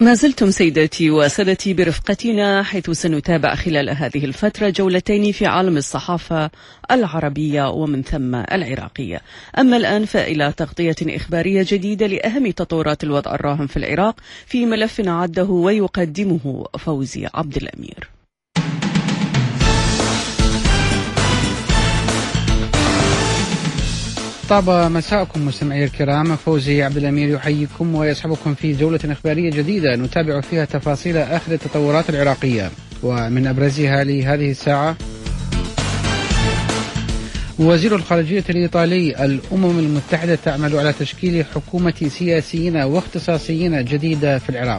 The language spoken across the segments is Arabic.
ما زلتم سيداتي وسادتي برفقتنا، حيث سنتابع خلال هذه الفترة جولتين في عالم الصحافة العربية ومن ثم العراقية. أما الآن فإلى تغطية إخبارية جديدة لأهم تطورات الوضع الراهن في العراق في ملف عده ويقدمه فوزي عبد الأمير. طاب مساءكم مستمعي الكرام، فوزي عبد الأمير يحييكم ويصحبكم في جولة إخبارية جديدة نتابع فيها تفاصيل آخر التطورات العراقية، ومن أبرزها لهذه الساعة: وزير الخارجية الإيطالي: الأمم المتحدة تعمل على تشكيل حكومة سياسيين واختصاصيين جديدة في العراق.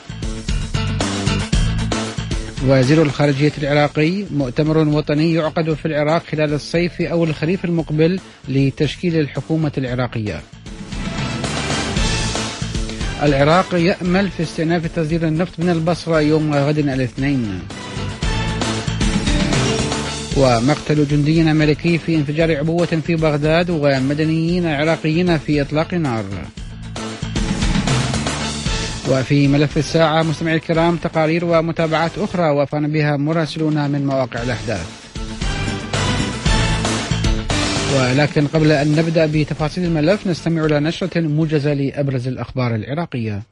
وزير الخارجية العراقي: مؤتمر وطني يعقد في العراق خلال الصيف أو الخريف المقبل لتشكيل الحكومة العراقية. العراق يأمل في استئناف تصدير النفط من البصرة يوم غد الاثنين. ومقتل جندي أمريكي في انفجار عبوة في بغداد ومدنيين عراقيين في إطلاق نار. وفي ملف الساعة مستمعي الكرام تقارير ومتابعات أخرى وافانا بها مراسلون من مواقع الأحداث. ولكن قبل أن نبدأ بتفاصيل الملف نستمع إلى نشرة موجزة لأبرز الأخبار العراقية.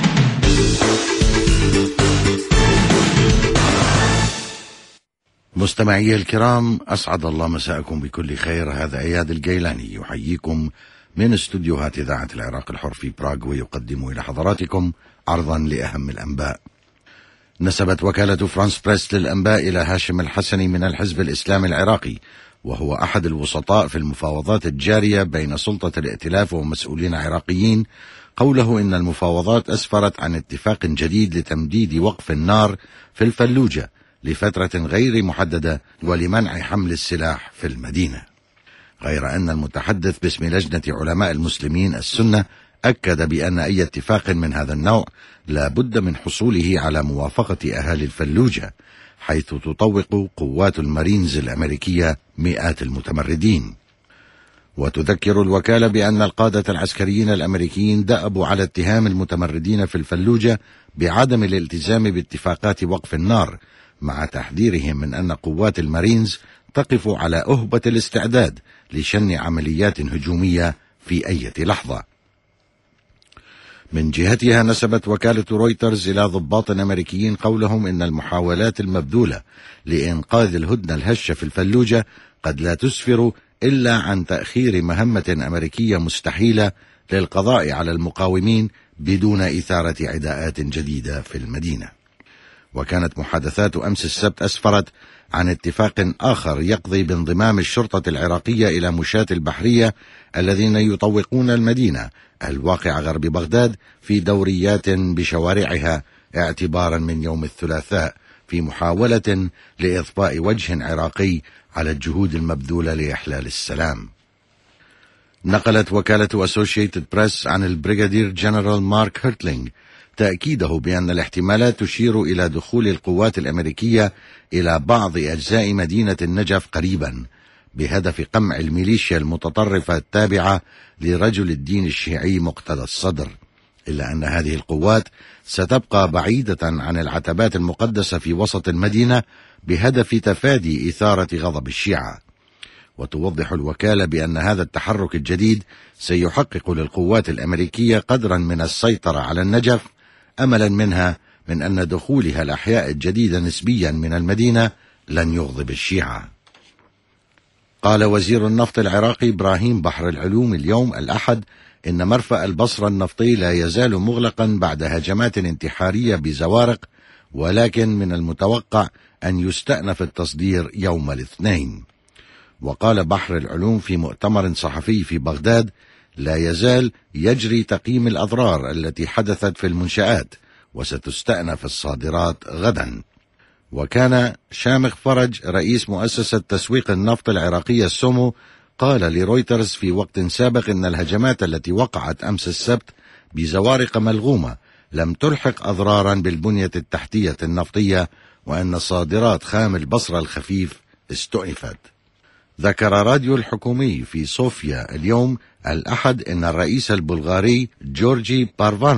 مستمعي الكرام، أسعد الله مساءكم بكل خير. هذا إياد الجيلاني يحييكم من استوديوهات إذاعة العراق الحر في براغ، ويقدم إلى حضراتكم عرضا لأهم الأنباء. نسبت وكالة فرانس بريس للأنباء إلى هاشم الحسني من الحزب الإسلامي العراقي، وهو أحد الوسطاء في المفاوضات الجارية بين سلطة الائتلاف ومسؤولين عراقيين، قوله إن المفاوضات أسفرت عن اتفاق جديد لتمديد وقف النار في الفلوجة لفترة غير محددة ولمنع حمل السلاح في المدينة. غير أن المتحدث باسم لجنة علماء المسلمين السنة أكد بأن أي اتفاق من هذا النوع لا بد من حصوله على موافقة أهالي الفلوجة، حيث تطوق قوات المارينز الأمريكية مئات المتمردين. وتذكر الوكالة بأن القادة العسكريين الأمريكيين دأبوا على اتهام المتمردين في الفلوجة بعدم الالتزام باتفاقات وقف النار، مع تحذيرهم من أن قوات المارينز تقف على أهبة الاستعداد لشن عمليات هجومية في أي لحظة. من جهتها نسبت وكالة رويترز إلى ضباط أمريكيين قولهم إن المحاولات المبذولة لإنقاذ الهدنة الهشة في الفلوجة قد لا تسفر إلا عن تأخير مهمة أمريكية مستحيلة للقضاء على المقاومين بدون إثارة عداءات جديدة في المدينة. وكانت محادثات أمس السبت أسفرت عن اتفاق آخر يقضي بانضمام الشرطة العراقية إلى مشاة البحرية الذين يطوقون المدينة الواقعة غرب بغداد في دوريات بشوارعها اعتبارا من يوم الثلاثاء، في محاولة لإضفاء وجه عراقي على الجهود المبذولة لإحلال السلام. نقلت وكالة أسوشيتد بريس عن البريغادير جنرال مارك هيرتلينغ تأكيده بأن الاحتمالات تشير إلى دخول القوات الأمريكية إلى بعض أجزاء مدينة النجف قريبا، بهدف قمع الميليشيا المتطرفة التابعة لرجل الدين الشيعي مقتدى الصدر، إلا أن هذه القوات ستبقى بعيدة عن العتبات المقدسة في وسط المدينة بهدف تفادي إثارة غضب الشيعة. وتوضح الوكالة بأن هذا التحرك الجديد سيحقق للقوات الأمريكية قدرا من السيطرة على النجف، أملا منها من أن دخولها الأحياء الجديدة نسبيا من المدينة لن يغضب الشيعة. قال وزير النفط العراقي إبراهيم بحر العلوم اليوم الأحد إن مرفأ البصرة النفطي لا يزال مغلقا بعد هجمات انتحارية بزوارق، ولكن من المتوقع أن يستأنف التصدير يوم الاثنين. وقال بحر العلوم في مؤتمر صحفي في بغداد: لا يزال يجري تقييم الأضرار التي حدثت في المنشآت، وستستأنف الصادرات غدا. وكان شامخ فرج رئيس مؤسسة تسويق النفط العراقية السومو قال لرويترز في وقت سابق إن الهجمات التي وقعت أمس السبت بزوارق ملغومة لم تلحق أضرارا بالبنية التحتية النفطية، وأن صادرات خام البصرة الخفيف استؤنفت. ذكر راديو الحكومي في صوفيا اليوم الأحد أن الرئيس البلغاري جورجي بارفانوف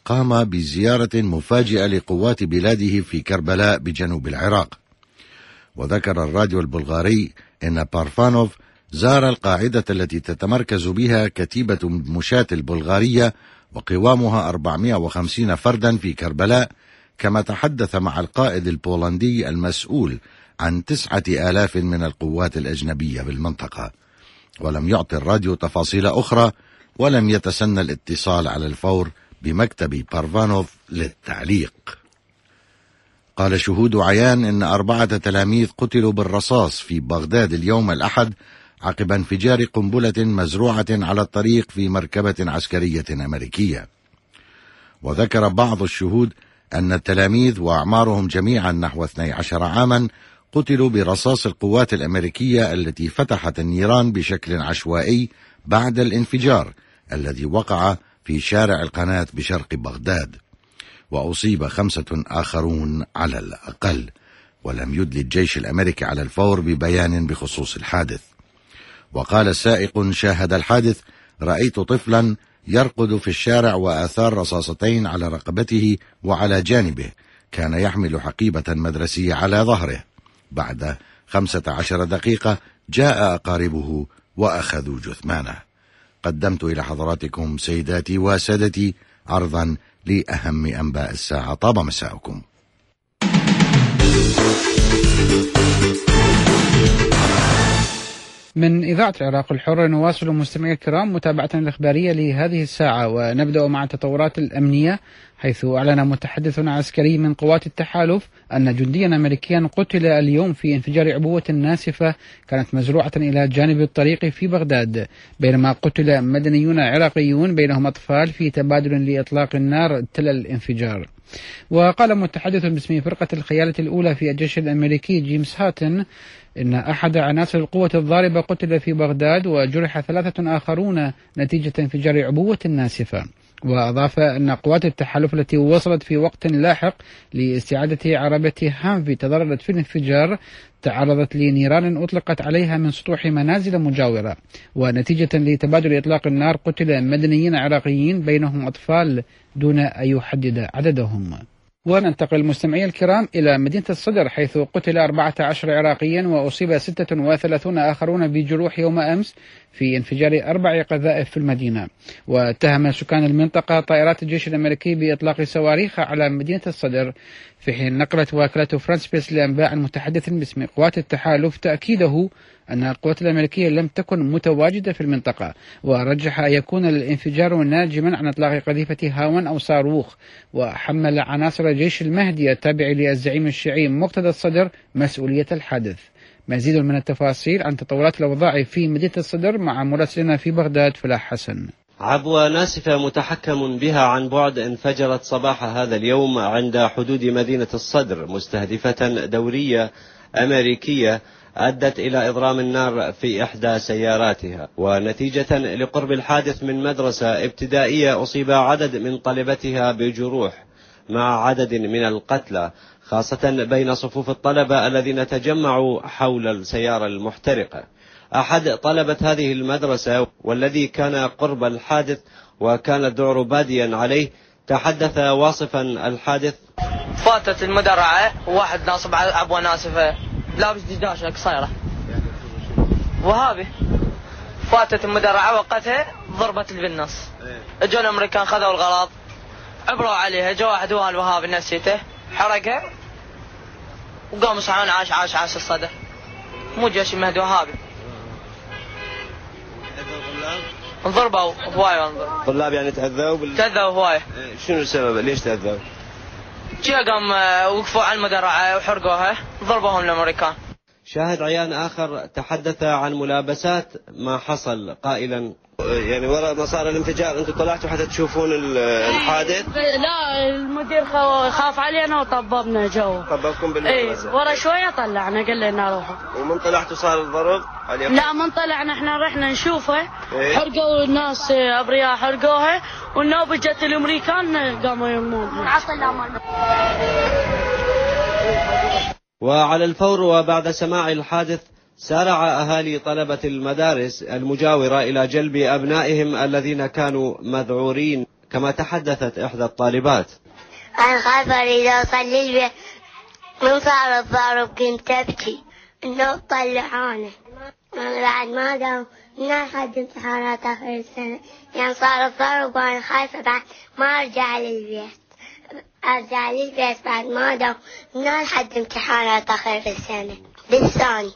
قام بزيارة مفاجئة لقوات بلاده في كربلاء بجنوب العراق. وذكر الراديو البلغاري أن بارفانوف زار القاعدة التي تتمركز بها كتيبة مشاة البلغارية وقوامها 450 فردا في كربلاء، كما تحدث مع القائد البولندي المسؤول عن 9000 من القوات الأجنبية بالمنطقة. ولم يعطي الراديو تفاصيل أخرى، ولم يتسنى الاتصال على الفور بمكتب بارفانوف للتعليق. قال شهود عيان إن 4 تلاميذ قتلوا بالرصاص في بغداد اليوم الأحد عقب انفجار قنبلة مزروعة على الطريق في مركبة عسكرية أمريكية. وذكر بعض الشهود أن التلاميذ وأعمارهم جميعا نحو 12 عاما قتلوا برصاص القوات الأمريكية التي فتحت النيران بشكل عشوائي بعد الانفجار الذي وقع في شارع القناة بشرق بغداد. وأصيب 5 آخرون على الأقل. ولم يدلي الجيش الأمريكي على الفور ببيان بخصوص الحادث. وقال سائق شاهد الحادث: رأيت طفلا يرقد في الشارع وآثار رصاصتين على رقبته وعلى جانبه، كان يحمل حقيبة مدرسية على ظهره. بعد 15 دقيقة جاء أقاربه وأخذوا جثمانه. قدمت إلى حضراتكم سيداتي وسادتي عرضا لأهم أنباء الساعة. طاب مساءكم. من إذاعة العراق الحرة نواصل مستمعي الكرام متابعتنا الإخبارية لهذه الساعة، ونبدأ مع التطورات الأمنية، حيث أعلن متحدث عسكري من قوات التحالف أن جنديا أمريكيا قتل اليوم في انفجار عبوة ناسفة كانت مزروعة إلى جانب الطريق في بغداد، بينما قتل مدنيون عراقيون بينهم أطفال في تبادل لإطلاق النار تلا الانفجار. وقال متحدث باسم فرقة الخيالة الأولى في الجيش الأمريكي جيمس هاتن إن أحد عناصر القوة الضاربة قتل في بغداد وجرح 3 آخرون نتيجة انفجار عبوة ناسفة. وأضاف أن قوات التحالف التي وصلت في وقت لاحق لاستعادة عربة هانفي تضررت في الانفجار تعرضت لنيران أطلقت عليها من سطوح منازل مجاورة، ونتيجة لتبادل إطلاق النار قتل مدنيين عراقيين بينهم أطفال دون أن يحدد عددهم. وننتقل مستمعي الكرام إلى مدينة الصدر، حيث قتل 14 عراقيا وأصيب 36 آخرون بجروح يوم أمس في انفجار 4 قذائف في المدينة. واتهم سكان المنطقة طائرات الجيش الأمريكي بإطلاق صواريخ على مدينة الصدر، في حين نقلت وكالة فرانس بريس لأنباء المتحدث باسم قوات التحالف تأكيده أن القوات الأمريكية لم تكن متواجدة في المنطقة، ورجح أن يكون الانفجار ناجما عن إطلاق قذيفة هاون أو صاروخ. وحمل عناصر جيش المهدي التابع للزعيم الشيعي مقتدى الصدر مسؤولية الحادث. مزيد من التفاصيل عن تطورات الأوضاع في مدينة الصدر مع مراسلنا في بغداد فلاح حسن. عبوة ناسفة متحكم بها عن بعد انفجرت صباح هذا اليوم عند حدود مدينة الصدر مستهدفة دورية أمريكية أدت إلى إضرام النار في إحدى سياراتها. ونتيجة لقرب الحادث من مدرسة ابتدائية أصيب عدد من طلبتها بجروح مع عدد من القتلى، خاصة بين صفوف الطلبة الذين تجمعوا حول السيارة المحترقة. أحد طلبة هذه المدرسة والذي كان قرب الحادث وكان الذعر باديا عليه تحدث واصفا الحادث: فاتت المدرعة وواحد ناصب على عبوة ناسفة لابس دشداشة قصيرة وهابي، فاتت المدرعة وقتها ضربت بالنص. اجوا الامريكان خذوا الغراض عبروا عليها، جو واحد هو الوهابي نسيته حرقه وقاموا يصحون عاش الصدى. مو جيش المهدي وهابي انضربوا هواية. طلاب يعني تأذوا هواية. شنو السبب؟ ليش تأذوا؟ جاء قام وقفوا على المدرعة وحرقوها ضربوهم الامريكان. شاهد عيان آخر تحدث عن ملابسات ما حصل قائلا: يعني وراء ما صار الانفجار انتم طلعتوا حتى تشوفون الحادث؟ لا، المدير خاف علينا وطببنا جو. طببكم بالمدرسة؟ اي ورا شويه طلعنا قال لنا روحوا. ومن طلعتوا صار الضرب عليكم؟ لا من طلعنا احنا رحنا نشوفه. إيه؟ حرقوا الناس ابرياء حرقوها، والنوبه جت الامريكان قاموا يرمون. وعلى الفور وبعد سماع الحادث سارع أهالي طلبة المدارس المجاورة إلى جلب أبنائهم الذين كانوا مذعورين كما تحدثت إحدى الطالبات: أنا خايفة إذا أصلي البيت من صار الضرب كنت أبكي إنه طلعوني بعد ما داو من حد امتحانات آخر السنة، يعني صار الضرب وأنا خايفة بعد ما أرجع للبيت بعد ما داو من حد امتحانات آخر السنة بالثاني.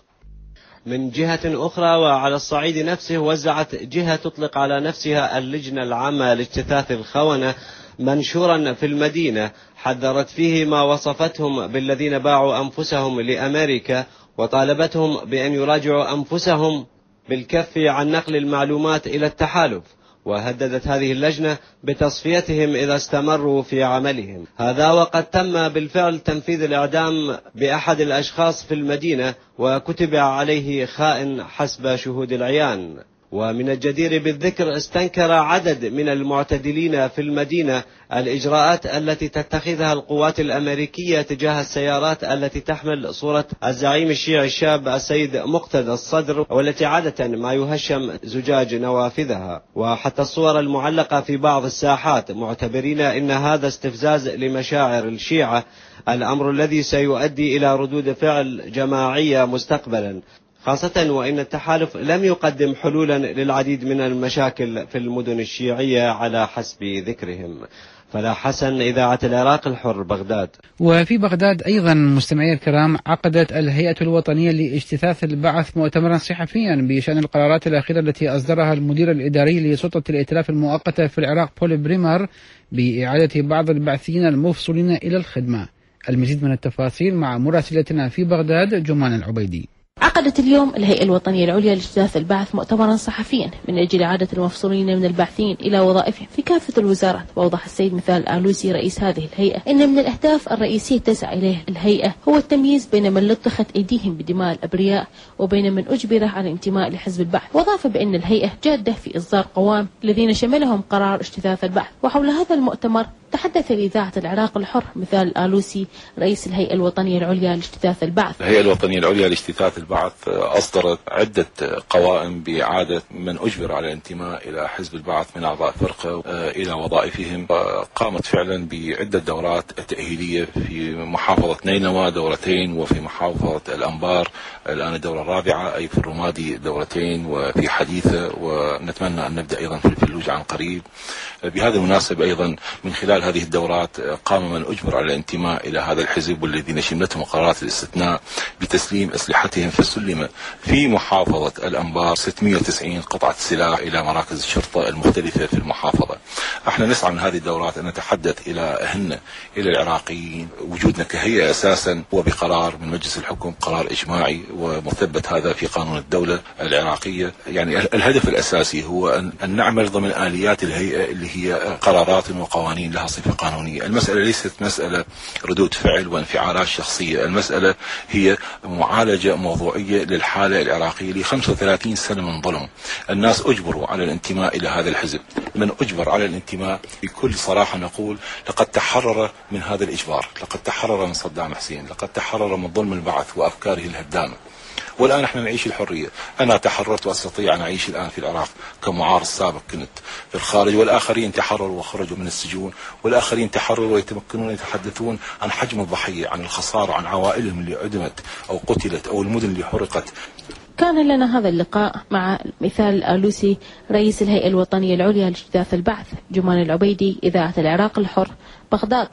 من جهة أخرى وعلى الصعيد نفسه، وزعت جهة تطلق على نفسها اللجنة العامة لاجتثاث الخونة منشورا في المدينة حذرت فيه ما وصفتهم بالذين باعوا أنفسهم لأمريكا، وطالبتهم بأن يراجعوا أنفسهم بالكف عن نقل المعلومات إلى التحالف، وهددت هذه اللجنة بتصفيتهم إذا استمروا في عملهم. هذا وقد تم بالفعل تنفيذ الإعدام بأحد الأشخاص في المدينة وكتب عليه خائن حسب شهود العيان. ومن الجدير بالذكر استنكر عدد من المعتدلين في المدينة الإجراءات التي تتخذها القوات الأمريكية تجاه السيارات التي تحمل صورة الزعيم الشيعي الشاب السيد مقتدى الصدر، والتي عادة ما يهشم زجاج نوافذها، وحتى الصور المعلقة في بعض الساحات، معتبرين إن هذا استفزاز لمشاعر الشيعة، الأمر الذي سيؤدي إلى ردود فعل جماعية مستقبلا، خاصة وإن التحالف لم يقدم حلولا للعديد من المشاكل في المدن الشيعية على حسب ذكرهم. فلا حسن، إذاعة العراق الحر، بغداد. وفي بغداد أيضا مستمعي الكرام، عقدت الهيئة الوطنية لاجتثاث البعث مؤتمرا صحفيا بشأن القرارات الأخيرة التي أصدرها المدير الإداري لسلطة الائتلاف المؤقتة في العراق بول بريمر بإعادة بعض البعثيين المفصولين إلى الخدمة. المزيد من التفاصيل مع مراسلتنا في بغداد جمان العبيدي. عقدت اليوم الهيئة الوطنية العليا لاجتثاث البعث مؤتمرا صحفيا من أجل إعادة المفصولين من البعثين إلى وظائفهم في كافة الوزارات. وأوضح السيد مثال الآلوسي رئيس هذه الهيئة إن من الأهداف الرئيسية تسعى إليه الهيئة هو التمييز بين من لطخت أيديهم بدماء الأبرياء وبين من أجبر على الانتماء لحزب البعث. وأضاف بأن الهيئة جادة في إصدار قوام الذين شملهم قرار اجتثاث البعث. وحول هذا المؤتمر تحدث لإذاعة العراق الحر مثال الآلوسي رئيس الهيئة الوطنية العليا لاجتثاث البعث. الهيئة الوطنية العليا لاجتثاث البعث أصدرت عدة قوائم بإعادة من أجبر على الانتماء إلى حزب البعث من أعضاء فرقة إلى وظائفهم. قامت فعلا بعدة دورات تأهيلية في محافظة نينوى دورتين، وفي محافظة الأنبار الآن الدورة الرابعة، أي في الرمادي دورتين، وفي حديثة، ونتمنى أن نبدأ أيضا في الفلوجة عن قريب. بهذا المناسبة أيضا من خلال هذه الدورات قام من أجبر على الانتماء إلى هذا الحزب والذين شملتهم قرارات الاستثناء بتسليم أسلحتهم، فسلم في محافظة الأنبار 690 قطعة سلاح إلى مراكز الشرطة المختلفة في المحافظة. احنا نسعى من هذه الدورات أن نتحدث إلى العراقيين. وجودنا كهيئة أساسا هو بقرار من مجلس الحكم، قرار إجماعي ومثبت هذا في قانون الدولة العراقية. يعني الهدف الأساسي هو أن نعمل ضمن آليات الهيئة اللي هي قرارات وقوانين لها صفة قانونية. المسألة ليست مسألة ردود فعل وانفعالات شخصية، المسألة هي معالجة موضوعية للحالة العراقية ل 35 سنة من ظلم. الناس أجبروا على الانتماء إلى هذا الحزب. من أجبر على الانتماء بكل صراحة نقول لقد تحرر من هذا الإجبار، لقد تحرر من صدام حسين، لقد تحرر من ظلم البعث وأفكاره الهدامة. والآن احنا نعيش الحرية. أنا تحررت وأستطيع أن أعيش الآن في العراق كمعارض سابق كنت في الخارج، والآخرين تحرروا وخرجوا من السجون، والآخرين تحرروا ويتمكنون يتحدثون عن حجم الضحية، عن الخسارة، عن عوائلهم اللي عدمت أو قتلت أو المدن اللي حرقت. كان لنا هذا اللقاء مع مثال الآلوسي رئيس الهيئة الوطنية العليا لاجتثاث البعث. جمان العبيدي، إذاعة العراق الحر، بغداد.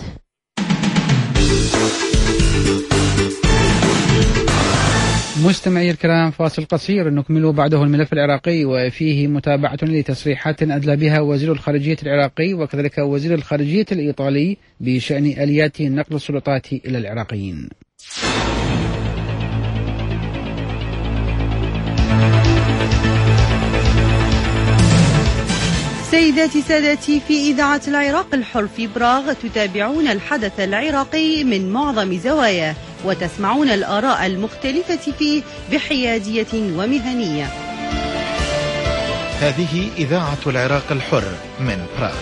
مستمعي الكرام، فاصل قصير نكمل بعده الملف العراقي، وفيه متابعة لتصريحات أدلى بها وزير الخارجية العراقي وكذلك وزير الخارجية الإيطالي بشأن آليات نقل السلطات إلى العراقيين. سيداتي سادتي، في إذاعة العراق الحر في براغ تتابعون الحدث العراقي من معظم زواياه وتسمعون الآراء المختلفة فيه بحيادية ومهنية. هذه إذاعة العراق الحر من براغ.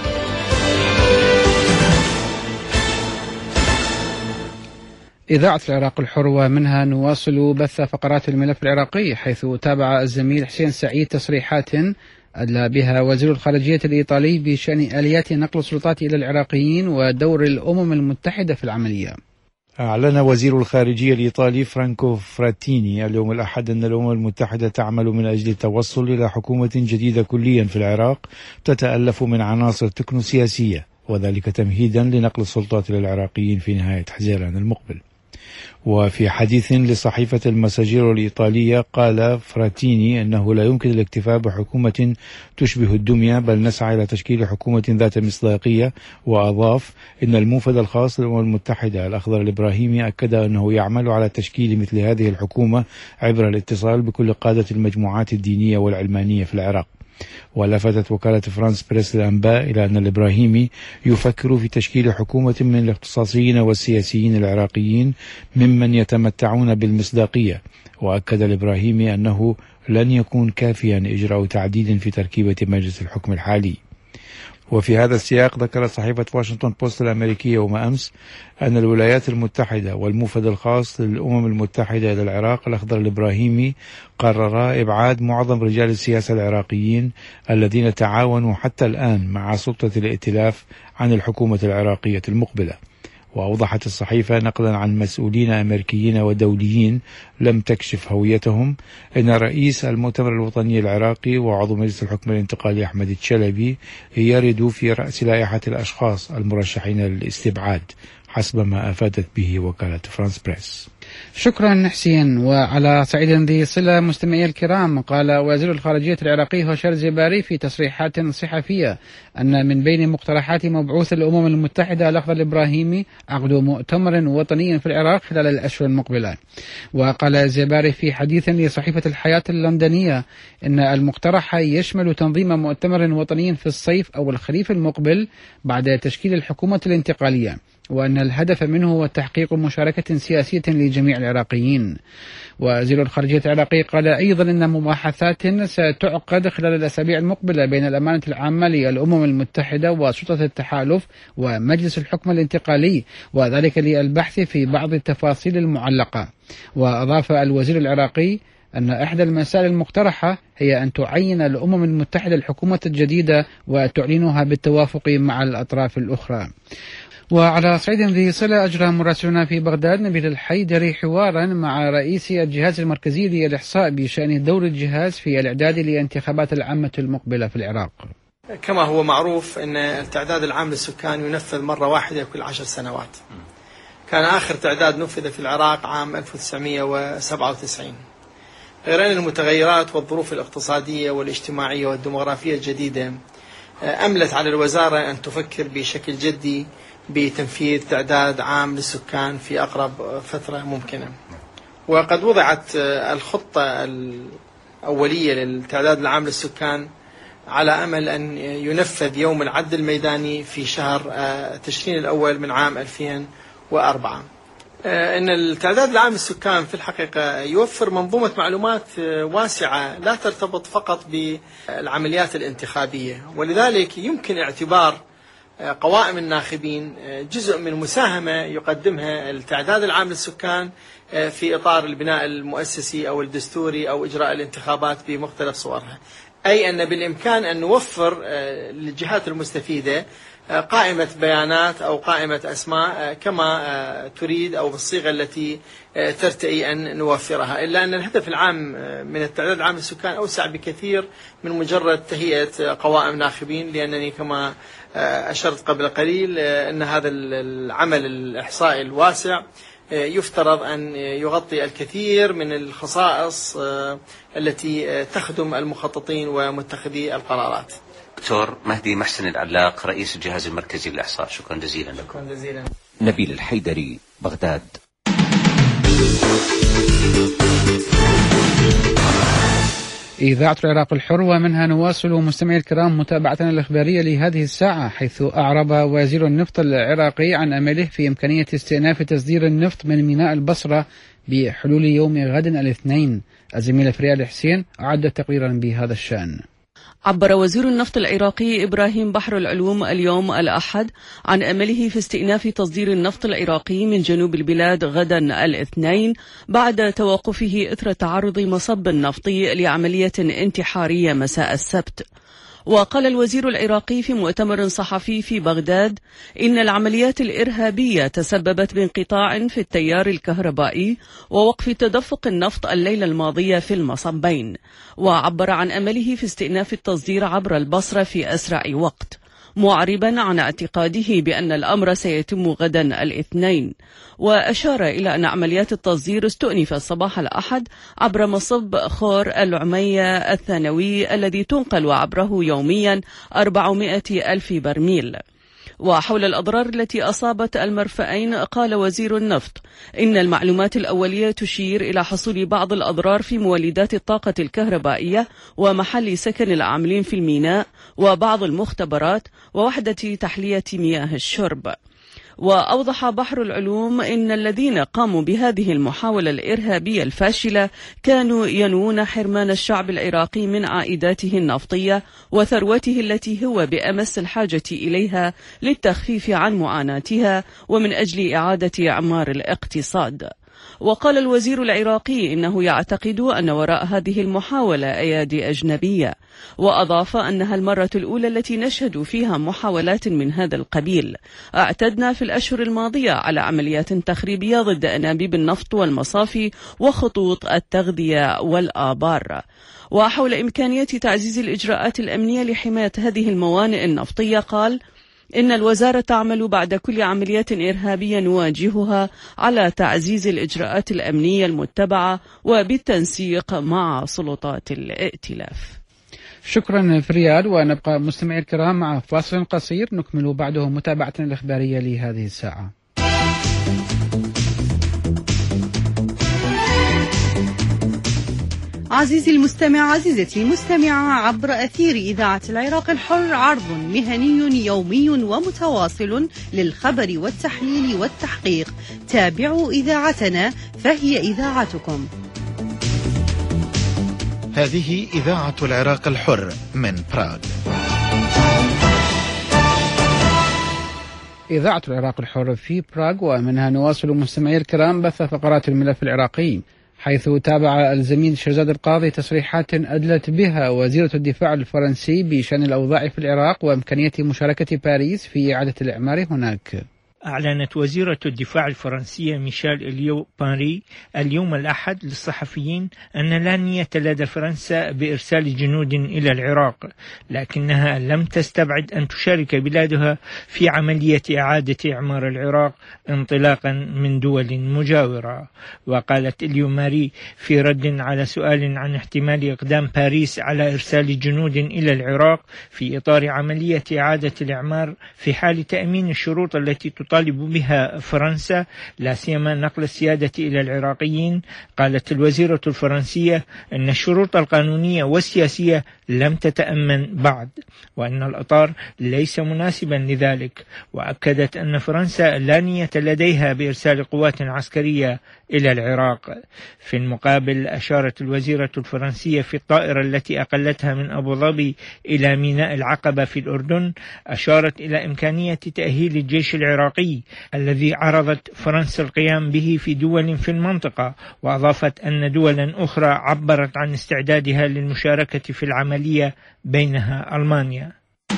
إذاعة العراق الحر ومنها نواصل بث فقرات الملف العراقي، حيث تابع الزميل حسين سعيد تصريحات أدلى بها وزير الخارجية الإيطالي بشأن آليات نقل السلطات إلى العراقيين ودور الأمم المتحدة في العملية. أعلن وزير الخارجية الإيطالي فرانكو فراتيني اليوم الأحد أن الأمم المتحدة تعمل من أجل التوصل إلى حكومة جديدة كليا في العراق تتألف من عناصر تكنوسياسية، وذلك تمهيدا لنقل السلطات إلى العراقيين في نهاية حزيران المقبل. وفي حديث لصحيفة المساجيرو الإيطالية قال فراتيني أنه لا يمكن الاكتفاء بحكومة تشبه الدمية، بل نسعى إلى تشكيل حكومة ذات مصداقية. وأضاف إن الموفد الخاص للأمم المتحدة الأخضر الإبراهيمي أكد أنه يعمل على تشكيل مثل هذه الحكومة عبر الاتصال بكل قادة المجموعات الدينية والعلمانية في العراق. ولفتت وكالة فرانس بريس الأنباء إلى أن الإبراهيمي يفكر في تشكيل حكومة من الاختصاصيين والسياسيين العراقيين ممن يتمتعون بالمصداقية. وأكد الإبراهيمي أنه لن يكون كافيا إجراء تعديل في تركيبة مجلس الحكم الحالي. وفي هذا السياق ذكرت صحيفة واشنطن بوست الأمريكية يوم أمس أن الولايات المتحدة والموفد الخاص للأمم المتحدة إلى العراق الأخضر الإبراهيمي قررا إبعاد معظم رجال السياسة العراقيين الذين تعاونوا حتى الآن مع سلطة الائتلاف عن الحكومة العراقية المقبلة. وأوضحت الصحيفة نقلا عن مسؤولين أمريكيين ودوليين لم تكشف هويتهم أن رئيس المؤتمر الوطني العراقي وعضو مجلس الحكم الانتقالي أحمد الشلبي يرد في رأس لائحة الأشخاص المرشحين للاستبعاد حسب ما أفادت به وكالة فرانس بريس. شكرا حسين. وعلى صعيد ذي صلة مستمعي الكرام، قال وزير الخارجية العراقي هوشير زيباري في تصريحات صحفية أن من بين مقترحات مبعوث الأمم المتحدة الأخضر الإبراهيمي عقد مؤتمر وطني في العراق خلال الأشهر المقبلة. وقال زيباري في حديث لصحيفة الحياة اللندنية أن المقترح يشمل تنظيم مؤتمر وطني في الصيف أو الخريف المقبل بعد تشكيل الحكومة الانتقالية، وأن الهدف منه هو تحقيق مشاركة سياسية لجميع العراقيين. وزير الخارجية العراقي قال أيضا أن مباحثات ستعقد خلال الأسابيع المقبلة بين الأمانة العامة للأمم المتحدة وسلطة التحالف ومجلس الحكم الانتقالي، وذلك للبحث في بعض التفاصيل المعلقة. وأضاف الوزير العراقي أن إحدى المسائل المقترحة هي أن تعين الأمم المتحدة الحكومة الجديدة وتعلنها بالتوافق مع الأطراف الأخرى. وعلى صعيد ذي صلة أجرى مراسلنا في بغداد نبيل الحيدري حوارا مع رئيس الجهاز المركزي للإحصاء بشأن دور الجهاز في الإعداد لانتخابات العامة المقبلة في العراق. كما هو معروف أن التعداد العام للسكان ينفذ مرة واحدة كل 10 سنوات. كان آخر تعداد نفذ في العراق عام 1997. غير أن المتغيرات والظروف الاقتصادية والاجتماعية والديمغرافية الجديدة أملت على الوزارة أن تفكر بشكل جدي بتنفيذ تعداد عام للسكان في أقرب فترة ممكنة. وقد وضعت الخطة الأولية للتعداد العام للسكان على أمل أن ينفذ يوم العد الميداني في شهر تشرين الأول من عام 2004. إن التعداد العام للسكان في الحقيقة يوفر منظومة معلومات واسعة لا ترتبط فقط بالعمليات الانتخابية، ولذلك يمكن اعتبار قوائم الناخبين جزء من مساهمة يقدمها التعداد العام للسكان في إطار البناء المؤسسي أو الدستوري أو إجراء الانتخابات بمختلف صورها. أي أن بالإمكان أن نوفر للجهات المستفيدة قائمة بيانات أو قائمة أسماء كما تريد أو بالصيغة التي ترتئي أن نوفرها، إلا أن الهدف العام من التعداد العام للسكان أوسع بكثير من مجرد تهيئة قوائم ناخبين، لأنني كما أشرت قبل قليل أن هذا العمل الإحصائي الواسع يفترض أن يغطي الكثير من الخصائص التي تخدم المخططين ومتخذي القرارات. دكتور مهدي محسن العلاق رئيس الجهاز المركزي للإحصاء، شكرا جزيلا لكم. شكرا جزيلا. نبيل الحيدري، بغداد. إذاعة العراق الحر ومنها نواصل مستمعي الكرام متابعتنا الإخبارية لهذه الساعة، حيث أعرب وزير النفط العراقي عن أمله في إمكانية استئناف تصدير النفط من ميناء البصرة بحلول يوم غد الاثنين. الزميلة فريال حسين أعدت تقريرا بهذا الشأن. عبر وزير النفط العراقي إبراهيم بحر العلوم اليوم الأحد عن أمله في استئناف تصدير النفط العراقي من جنوب البلاد غدا الاثنين بعد توقفه إثر تعرض مصب نفطي لعملية انتحارية مساء السبت. وقال الوزير العراقي في مؤتمر صحفي في بغداد إن العمليات الإرهابية تسببت بانقطاع في التيار الكهربائي ووقف تدفق النفط الليلة الماضية في المصبين، وعبر عن أمله في استئناف التصدير عبر البصرة في أسرع وقت، معربا عن اعتقاده بأن الأمر سيتم غدا الاثنين. وأشار إلى أن عمليات التصدير استؤنفت صباح الأحد عبر مصب خور العمية الثانوي الذي تنقل عبره يوميا 400 ألف برميل. وحول الأضرار التي أصابت المرفأين قال وزير النفط إن المعلومات الأولية تشير إلى حصول بعض الأضرار في مولدات الطاقة الكهربائية ومحل سكن العاملين في الميناء وبعض المختبرات ووحدة تحلية مياه الشرب. وأوضح بحر العلوم إن الذين قاموا بهذه المحاولة الإرهابية الفاشلة كانوا ينوون حرمان الشعب العراقي من عائداته النفطية وثروته التي هو بأمس الحاجة إليها للتخفيف عن معاناتها ومن أجل إعادة إعمار الاقتصاد. وقال الوزير العراقي إنه يعتقد أن وراء هذه المحاولة أيادي أجنبية، وأضاف أنها المرة الأولى التي نشهد فيها محاولات من هذا القبيل. اعتدنا في الأشهر الماضية على عمليات تخريبية ضد أنابيب النفط والمصافي وخطوط التغذية والآبار. وحول إمكانية تعزيز الإجراءات الأمنية لحماية هذه الموانئ النفطية قال إن الوزارة تعمل بعد كل عملية إرهابية نواجهها على تعزيز الإجراءات الأمنية المتبعة وبالتنسيق مع سلطات الائتلاف. شكرا فريال، ونبقى مستمعي الكرام مع فاصل قصير نكمل بعده متابعتنا الإخبارية لهذه الساعة. عزيزي المستمع، عزيزتي المستمعة، عبر أثير إذاعة العراق الحر عرض مهني يومي ومتواصل للخبر والتحليل والتحقيق. تابعوا إذاعتنا فهي إذاعتكم. هذه إذاعة العراق الحر من براغ. إذاعة العراق الحر في براغ، ومنها نواصل مستمعي الكرام بث فقرات الملف العراقي، حيث تابع الزميل شهزاد القاضي تصريحات أدلت بها وزيرة الدفاع الفرنسي بشأن الأوضاع في العراق وإمكانية مشاركة باريس في إعادة الإعمار هناك. أعلنت وزيرة الدفاع الفرنسية ميشيل إليو بانري اليوم الأحد للصحفيين أن لا نية لدى فرنسا بإرسال جنود إلى العراق، لكنها لم تستبعد أن تشارك بلادها في عملية إعادة إعمار العراق انطلاقا من دول مجاورة. وقالت إليو ماري في رد على سؤال عن احتمال إقدام باريس على إرسال جنود إلى العراق في إطار عملية إعادة الإعمار في حال تأمين الشروط التي تطالب بها فرنسا، لا سيما نقل السيادة إلى العراقيين، قالت الوزيرة الفرنسية أن الشروط القانونية والسياسية لم تتأمن بعد، وأن الإطار ليس مناسبا لذلك. وأكدت أن فرنسا لا نية لديها بإرسال قوات عسكرية إلى العراق. في المقابل أشارت الوزيرة الفرنسية في الطائرة التي أقلتها من أبو ظبي إلى ميناء العقبة في الأردن، أشارت إلى إمكانية تأهيل الجيش العراقي الذي عرضت فرنسا القيام به في دول في المنطقة. وأضافت أن دولا أخرى عبرت عن استعدادها للمشاركة في العملية، بينها ألمانيا.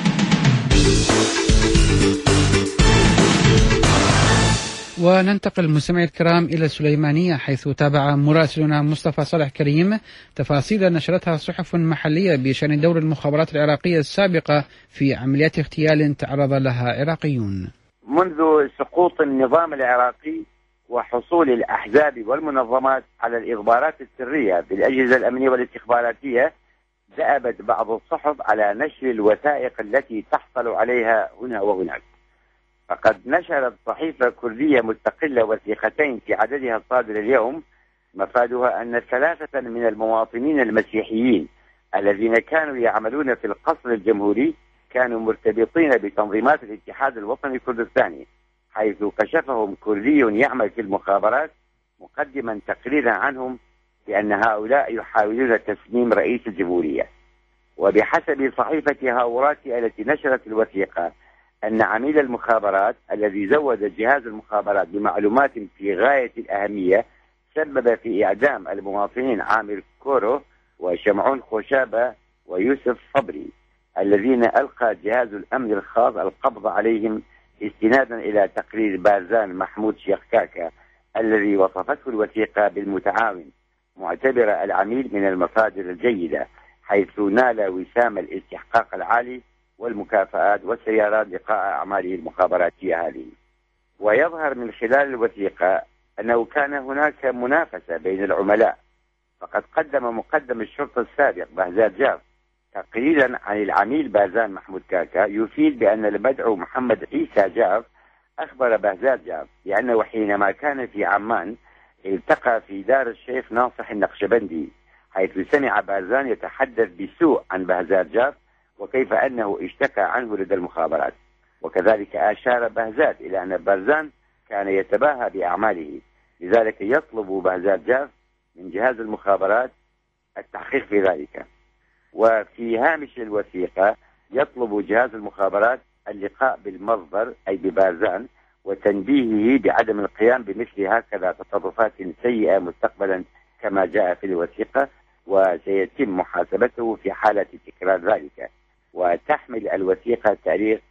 وننتقل مستمعي الكرام إلى السليمانية، حيث تابع مراسلنا مصطفى صالح كريم تفاصيل نشرتها صحف محلية بشأن دور المخابرات العراقية السابقة في عمليات اغتيال تعرض لها عراقيون. منذ سقوط النظام العراقي وحصول الأحزاب والمنظمات على الإخبارات السرية بالأجهزة الأمنية والاستخباراتية، دأبت بعض الصحف على نشر الوثائق التي تحصل عليها هنا وهناك. فقد نشرت صحيفة كردية مستقلة وثيقتين في عددها الصادر اليوم، مفادها أن 3 من المواطنين المسيحيين الذين كانوا يعملون في القصر الجمهوري كانوا مرتبطين بتنظيمات الاتحاد الوطني الكردستاني، حيث كشفهم كردي يعمل في المخابرات مقدما تقريرا عنهم بأن هؤلاء يحاولون تسميم رئيس الجمهورية. وبحسب صحيفة هاوراتي التي نشرت الوثيقة أن عميل المخابرات الذي زود جهاز المخابرات بمعلومات في غاية الأهمية سبب في إعدام المواطنين عامر كورو وشمعون خوشابة ويوسف صبري الذين ألقى جهاز الأمن الخاص القبض عليهم استنادا إلى تقرير بارزان محمود شيخ كاكا الذي وصفته الوثيقة بالمتعاون، معتبر العميل من المصادر الجيدة حيث نال وسام الاستحقاق العالي والمكافآت والسيارات لقاء أعماله المخابراتية هذه. ويظهر من خلال الوثيقة أنه كان هناك منافسة بين العملاء، فقد قدم مقدم الشرطة السابق بهزاد جاف تقريرا عن العميل بارزان محمود كاكا يفيد بأن المدعو محمد عيسى جاف أخبر بهزاد جاف بأنه حينما كان في عمان التقى في دار الشيخ ناصح النقشبندي، حيث سمع بارزان يتحدث بسوء عن بهزاد جاف وكيف أنه اشتكى عنه لدى المخابرات. وكذلك أشار بهزاد إلى أن بارزان كان يتباهى بأعماله، لذلك يطلب بهزاد جاف من جهاز المخابرات التحقيق في ذلك. وفي هامش الوثيقة يطلب جهاز المخابرات اللقاء بالمصدر أي ببارزان وتنبيهه بعدم القيام بمثل هكذا تصرفات سيئة مستقبلا كما جاء في الوثيقة، وسيتم محاسبته في حالة تكرار ذلك. وتحمل الوثيقة تاريخ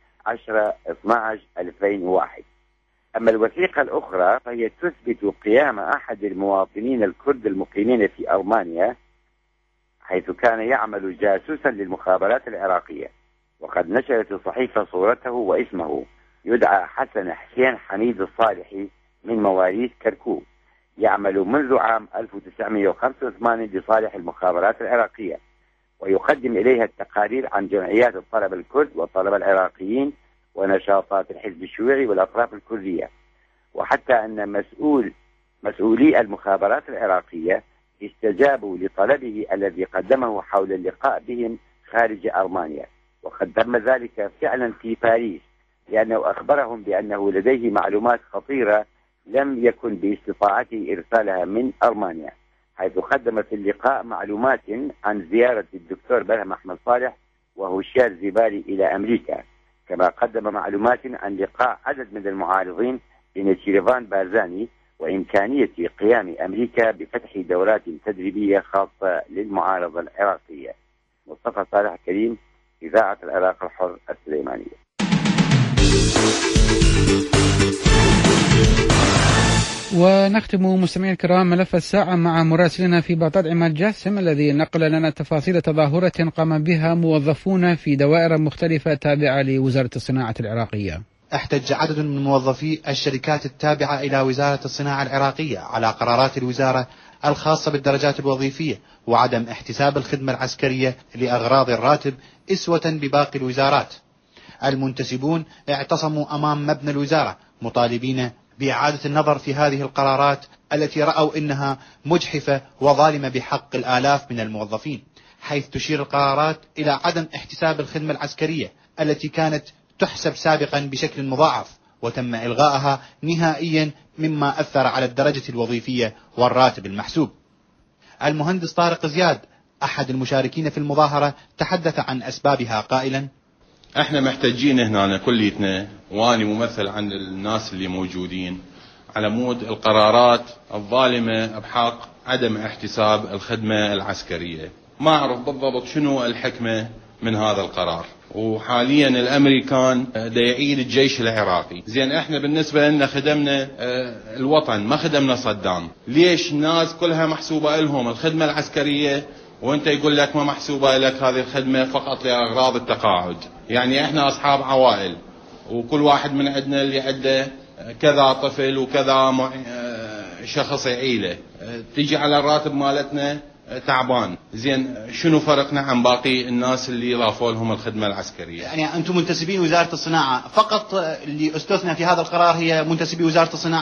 10/12/2001. أما الوثيقة الأخرى فهي تثبت قيام أحد المواطنين الكرد المقيمين في ألمانيا حيث كان يعمل جاسوسا للمخابرات العراقية، وقد نشرت الصحيفة صورته واسمه، يدعى حسن حسين حميد الصالحي من مواليد كركوك، يعمل منذ عام 1985 لصالح المخابرات العراقية، ويقدم إليها التقارير عن جمعيات الطلبة الكرد والطلبة العراقيين ونشاطات الحزب الشيوعي والأطراف الكردية. وحتى أن مسؤولي المخابرات العراقية استجابوا لطلبه الذي قدمه حول اللقاء بهم خارج ألمانيا، وقد تم ذلك فعلا في باريس، لأنه أخبرهم بأنه لديه معلومات خطيرة لم يكن باستطاعته إرسالها من ألمانيا، حيث قدم في اللقاء معلومات عن زيارة الدكتور برهم أحمد صالح وهشام زبالي إلى أمريكا، كما قدم معلومات عن لقاء عدد من المعارضين لنيتشيرفان بارزاني وإمكانية قيام أمريكا بفتح دورات تدريبية خاصة للمعارضة العراقية. مصطفى صالح كريم، إذاعة العراق الحر السليمانية. ونختم مستمعي الكرام ملف الساعة مع مراسلنا في بغداد عماد جاسم الذي نقل لنا تفاصيل تظاهرة قام بها موظفون في دوائر مختلفة تابعة لوزارة الصناعة العراقية. احتج عدد من موظفي الشركات التابعة إلى وزارة الصناعة العراقية على قرارات الوزارة الخاصة بالدرجات الوظيفية وعدم احتساب الخدمة العسكرية لأغراض الراتب إسوة بباقي الوزارات. المنتسبون اعتصموا أمام مبنى الوزارة مطالبين بإعادة النظر في هذه القرارات التي رأوا إنها مجحفة وظالمة بحق الآلاف من الموظفين، حيث تشير القرارات إلى عدم احتساب الخدمة العسكرية التي كانت تحسب سابقا بشكل مضاعف وتم إلغائها نهائيا، مما أثر على الدرجة الوظيفية والراتب المحسوب. المهندس طارق زياد أحد المشاركين في المظاهرة تحدث عن أسبابها قائلا: احنا محتاجين هنا كليتنا، واني ممثل عن الناس اللي موجودين، على مود القرارات الظالمة بحق عدم احتساب الخدمة العسكرية. ما اعرف بالضبط شنو الحكمة من هذا القرار، وحاليا الامريكان دا يعيد الجيش العراقي. زين احنا بالنسبة لنا خدمنا الوطن، ما خدمنا صدام. ليش الناس كلها محسوبة لهم الخدمة العسكرية وانت يقول لك ما محسوبة لك هذه الخدمة فقط لأغراض التقاعد؟ يعني احنا اصحاب عوائل، وكل واحد من عندنا اللي عنده كذا طفل وكذا شخص عيلة، تيجي على الراتب مالتنا تعبان. زين شنو فرقنا عن باقي الناس اللي ضافوا لهم الخدمة العسكرية؟ يعني أنتم منتسبين وزارة الصناعة فقط، اللي استثنى في هذا القرار هي منتسبي وزارة الصناعة؟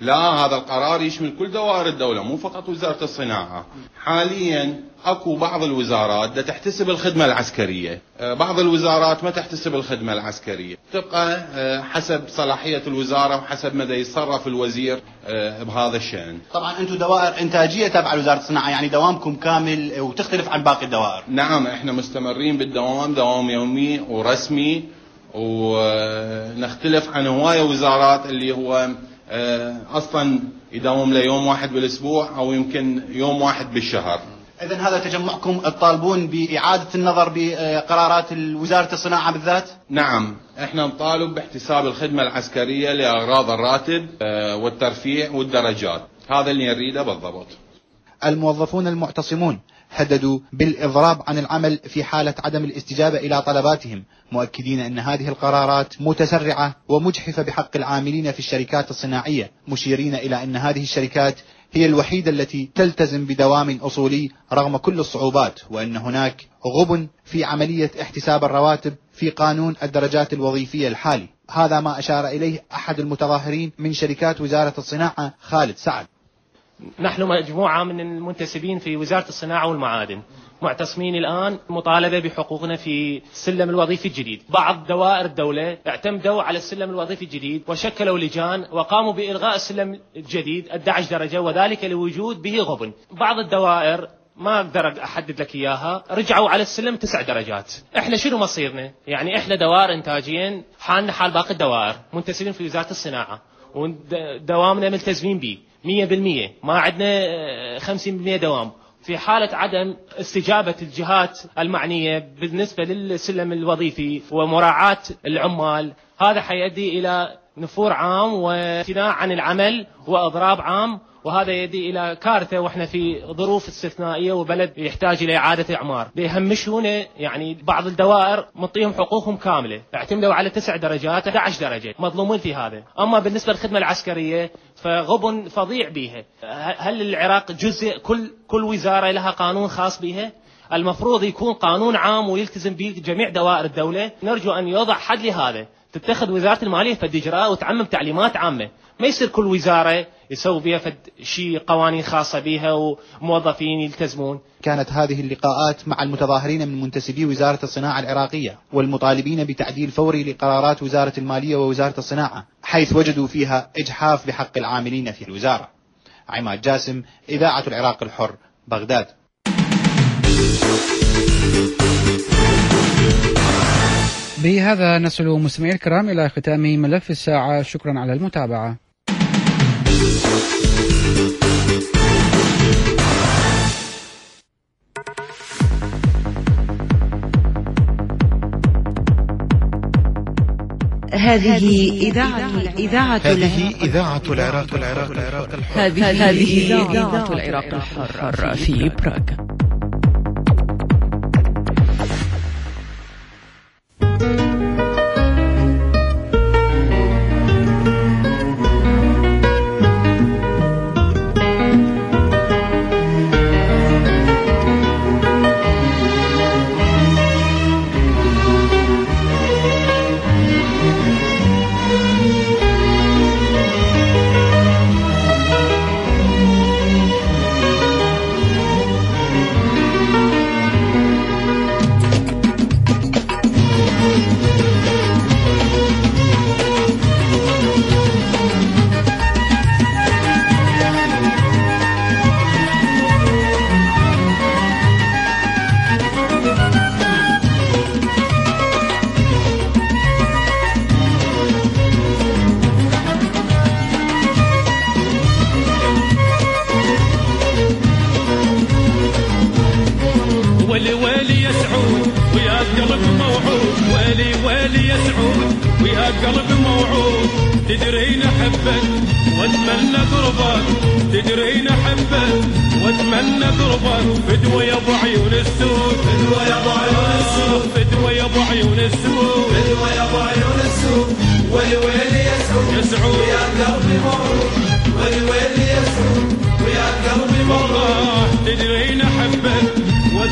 لا، هذا القرار يشمل كل دوائر الدولة مو فقط وزارة الصناعة. حاليا اكو بعض الوزارات تحتسب الخدمة العسكرية، بعض الوزارات ما تحتسب الخدمة العسكرية، تبقى حسب صلاحية الوزارة وحسب ماذا يتصرف الوزير بهذا الشأن. طبعا انتم دوائر انتاجية تابعة لوزارة الصناعة، يعني دوامكم كامل وتختلف عن باقي الدوائر. نعم، احنا مستمرين بالدوام، دوام يومي ورسمي، ونختلف عن هواية وزارات اللي هو اصلا يداوم له يوم واحد بالاسبوع او يمكن يوم واحد بالشهر. اذا هذا تجمعكم تطالبون باعادة النظر بقرارات وزارة الصناعة بالذات؟ نعم، احنا نطالب باحتساب الخدمة العسكرية لاغراض الراتب والترفيع والدرجات، هذا اللي نريده بالضبط. الموظفون المعتصمون هددوا بالإضراب عن العمل في حالة عدم الاستجابة إلى طلباتهم، مؤكدين أن هذه القرارات متسرعة ومجحفة بحق العاملين في الشركات الصناعية، مشيرين إلى أن هذه الشركات هي الوحيدة التي تلتزم بدوام أصولي رغم كل الصعوبات، وأن هناك غبن في عملية احتساب الرواتب في قانون الدرجات الوظيفية الحالي. هذا ما أشار إليه أحد المتظاهرين من شركات وزارة الصناعة خالد سعد. نحن مجموعة من المنتسبين في وزارة الصناعة والمعادن معتصمين الآن مطالبة بحقوقنا في السلم الوظيفي الجديد. بعض دوائر الدولة اعتمدوا على السلم الوظيفي الجديد وشكلوا لجان وقاموا بإلغاء السلم الجديد 11 درجة، وذلك لوجود به غبن. بعض الدوائر ما أقدر أحدد لك إياها رجعوا على السلم 9 درجات. إحنا شنو مصيرنا؟ يعني إحنا دوائر إنتاجيا حالنا حال باقي الدوائر، منتسبين في وزارة الصناعة ودوامنا ملتزمين به 100%، ما عندنا 50% دوام. في حالة عدم استجابة الجهات المعنية بالنسبة للسلم الوظيفي ومراعاة العمال، هذا حيؤدي إلى نفور عام وامتناع عن العمل وإضراب عام، وهذا يؤدي إلى كارثة، وإحنا في ظروف استثنائية وبلد يحتاج إلى إعادة إعمار. بيهمشونا يعني بعض الدوائر مطيهم حقوقهم كاملة، اعتمدوا على 9 درجات 11 درجة، مظلومين في هذا. أما بالنسبة للخدمة العسكرية فغبن فظيع بها. هل العراق جزء كل وزارة لها قانون خاص بها؟ المفروض يكون قانون عام ويلتزم به جميع دوائر الدولة. نرجو أن يوضع حد لهذا، تتخذ وزارة المالية فد إجراء وتعمم تعليمات عامة، ما يصير كل وزارة يسوي بها فد شيء قوانين خاصة بها وموظفين يلتزمون. كانت هذه اللقاءات مع المتظاهرين من منتسبي وزارة الصناعة العراقية والمطالبين بتعديل فوري لقرارات وزارة المالية ووزارة الصناعة، حيث وجدوا فيها إجحاف بحق العاملين في الوزارة. عماد جاسم، إذاعة العراق الحر، بغداد. بهذا نصل مستمعي الكرام إلى ختام ملف الساعة، شكرا على المتابعة. هذه إذاعة العراق الحر. هذه إذاعة العراق الحر في براغ.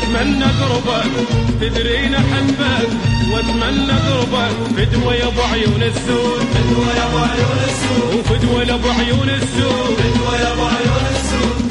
واتمنى قربك تدرين احبك واتمنى قربك فدوى يا ابو عيون السود فدوى يا ابو عيون السود وفدوى يا ابو عيون السود فدوى يا ابو عيون السود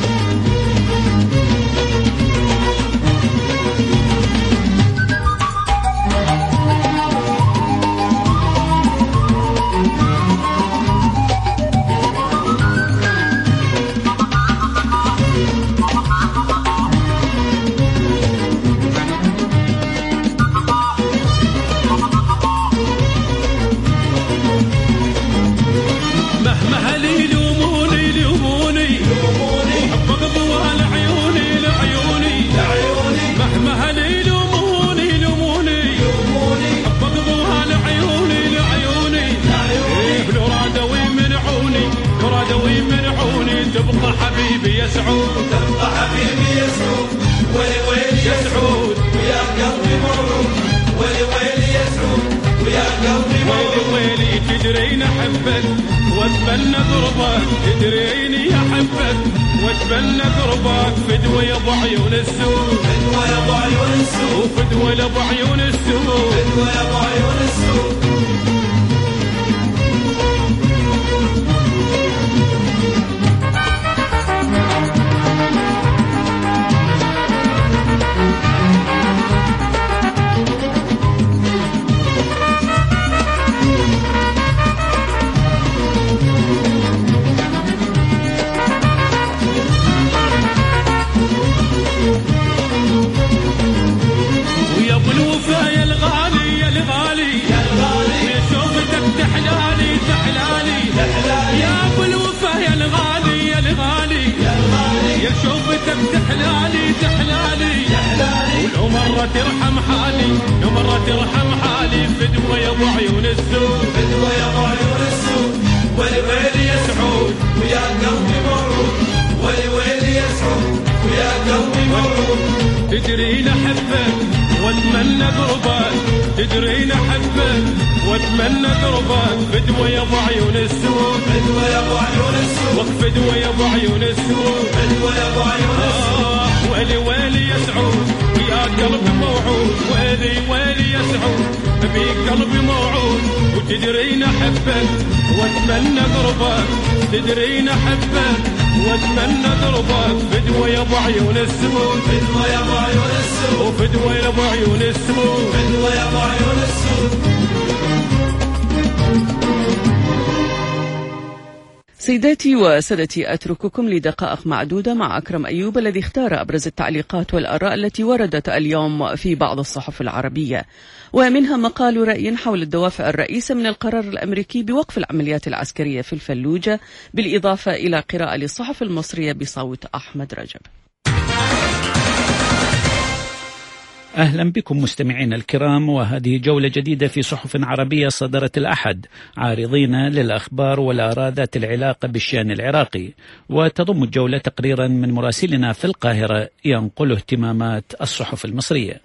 تبقى حبيبي يا سعود تبقى حبيبي يا سعود ويلي ويلي يا سعود ويا قلبي مرود ويلي ويلي يا سعود ويا قلبي مرود ويلي ويلي تدرين احبك واتمنى قربك تدريني احبك واتمنى قربك فدوى يا ابو عيون السود فدوى يا ابو عيون السود وفدوى يا ابو عيون السود فدوى يا ابو عيون السود تحلالي تحلالي ولو مرة ترحم حالي لو مرة ترحم حالي فدوى يا ابو عيون السود فدوى يا ابو عيون السود ويلي ويلي يا سعود ويا قلبي مرود ويلي ويلي يا سعود ويا قلبي مرود تدرين احبك واتمنى قربك تدرين احبك واتمنى قربك فدوى يا ابو عيون السود فدوى يا ابو عيون السود فدوى يا ابو عيون السود فدوى يا ابو عيون السود ويلي ويلي يا سعود ويا قلبي موعود ويلي ويلي يا سعود بي قلبي موعود وتدرين احبك واتمنى قربك تدرين احبك واتمنى قربك فدوى يا ابو عيون السود فدوى يا ابو عيون السود وفدوى يا ابو عيون السود فدوى يا ابو عيون السود. سيداتي وسادتي أترككم لدقائق معدودة مع أكرم أيوب الذي اختار أبرز التعليقات والآراء التي وردت اليوم في بعض الصحف العربية، ومنها مقال رأي حول الدوافع الرئيسة من القرار الأمريكي بوقف العمليات العسكرية في الفلوجة، بالإضافة إلى قراءة للصحف المصرية بصوت أحمد رجب. أهلا بكم مستمعين الكرام، وهذه جولة جديدة في صحف عربية صدرت الأحد، عارضين للأخبار والآراء ذات العلاقة بالشأن العراقي، وتضم الجولة تقريرا من مراسلنا في القاهرة ينقل اهتمامات الصحف المصرية.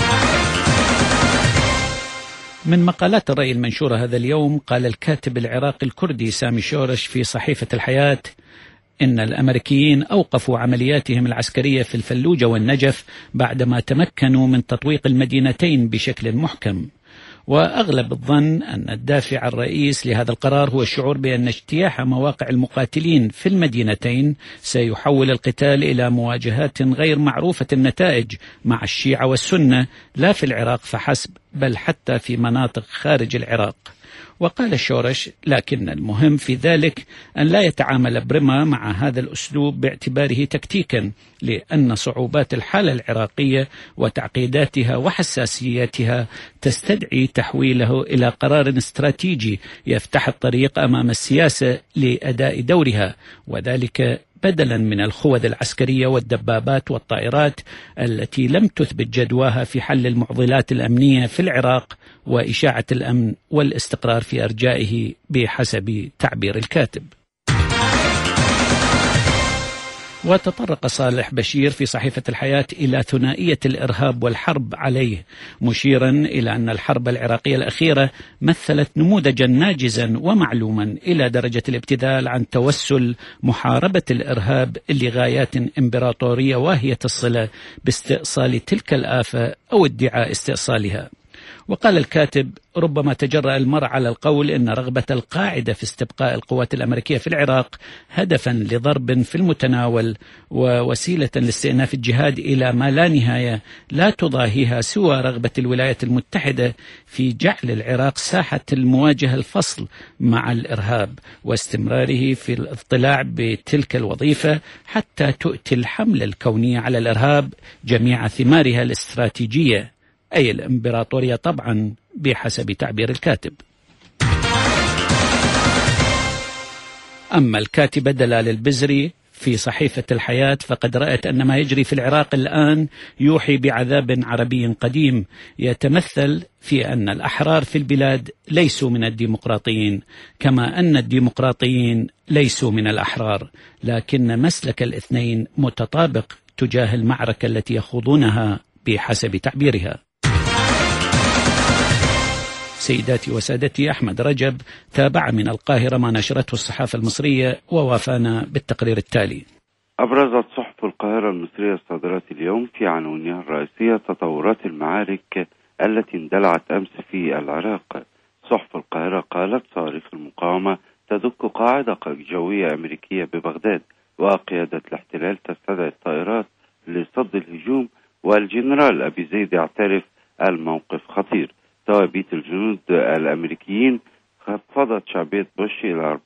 من مقالات الرأي المنشورة هذا اليوم، قال الكاتب العراقي الكردي سامي شورش في صحيفة الحياة إن الأمريكيين أوقفوا عملياتهم العسكرية في الفلوجة والنجف بعدما تمكنوا من تطويق المدينتين بشكل محكم، وأغلب الظن أن الدافع الرئيس لهذا القرار هو الشعور بأن اجتياح مواقع المقاتلين في المدينتين سيحول القتال إلى مواجهات غير معروفة النتائج مع الشيعة والسنة، لا في العراق فحسب بل حتى في مناطق خارج العراق. وقال الشورش: لكن المهم في ذلك أن لا يتعامل برما مع هذا الأسلوب باعتباره تكتيكا، لأن صعوبات الحالة العراقية وتعقيداتها وحساسياتها تستدعي تحويله إلى قرار استراتيجي يفتح الطريق أمام السياسة لأداء دورها، وذلك بدلا من الخوذ العسكرية والدبابات والطائرات التي لم تثبت جدواها في حل المعضلات الأمنية في العراق وإشاعة الأمن والاستقرار في أرجائه بحسب تعبير الكاتب. وتطرق صالح بشير في صحيفة الحياة إلى ثنائية الإرهاب والحرب عليه، مشيرا إلى أن الحرب العراقية الأخيرة مثلت نموذجا ناجزا ومعلوما إلى درجة الابتذال عن توسل محاربة الإرهاب لغايات إمبراطورية واهية الصلة باستئصال تلك الآفة أو ادعاء استئصالها. وقال الكاتب: ربما تجرأ المرء على القول إن رغبة القاعدة في استبقاء القوات الأمريكية في العراق هدفا لضرب في المتناول ووسيلة لاستئناف الجهاد إلى ما لا نهاية لا تضاهيها سوى رغبة الولايات المتحدة في جعل العراق ساحة المواجهة الفصل مع الإرهاب واستمراره في الاضطلاع بتلك الوظيفة حتى تؤتي الحملة الكونية على الإرهاب جميع ثمارها الاستراتيجية، أي الإمبراطورية طبعا بحسب تعبير الكاتب. أما الكاتبة دلال البزري في صحيفة الحياة فقد رأت أن ما يجري في العراق الآن يوحي بعذاب عربي قديم يتمثل في أن الأحرار في البلاد ليسوا من الديمقراطيين، كما أن الديمقراطيين ليسوا من الأحرار، لكن مسلك الاثنين متطابق تجاه المعركة التي يخوضونها بحسب تعبيرها. سيداتي وسادتي، أحمد رجب تابع من القاهرة ما نشرته الصحافة المصرية ووافانا بالتقرير التالي. أبرزت صحف القاهرة المصرية الصادرة اليوم في عناوينها الرئيسية تطورات المعارك التي اندلعت أمس في العراق. صحف القاهرة قالت: صواريخ المقاومة تدك قاعدة جوية أمريكية ببغداد، وقيادة الاحتلال تستدعي الطائرات لصد الهجوم، والجنرال أبي زيد يعترف الموقف خطير. توابيت الجنود الأمريكيين خفضت شعبية بوش إلى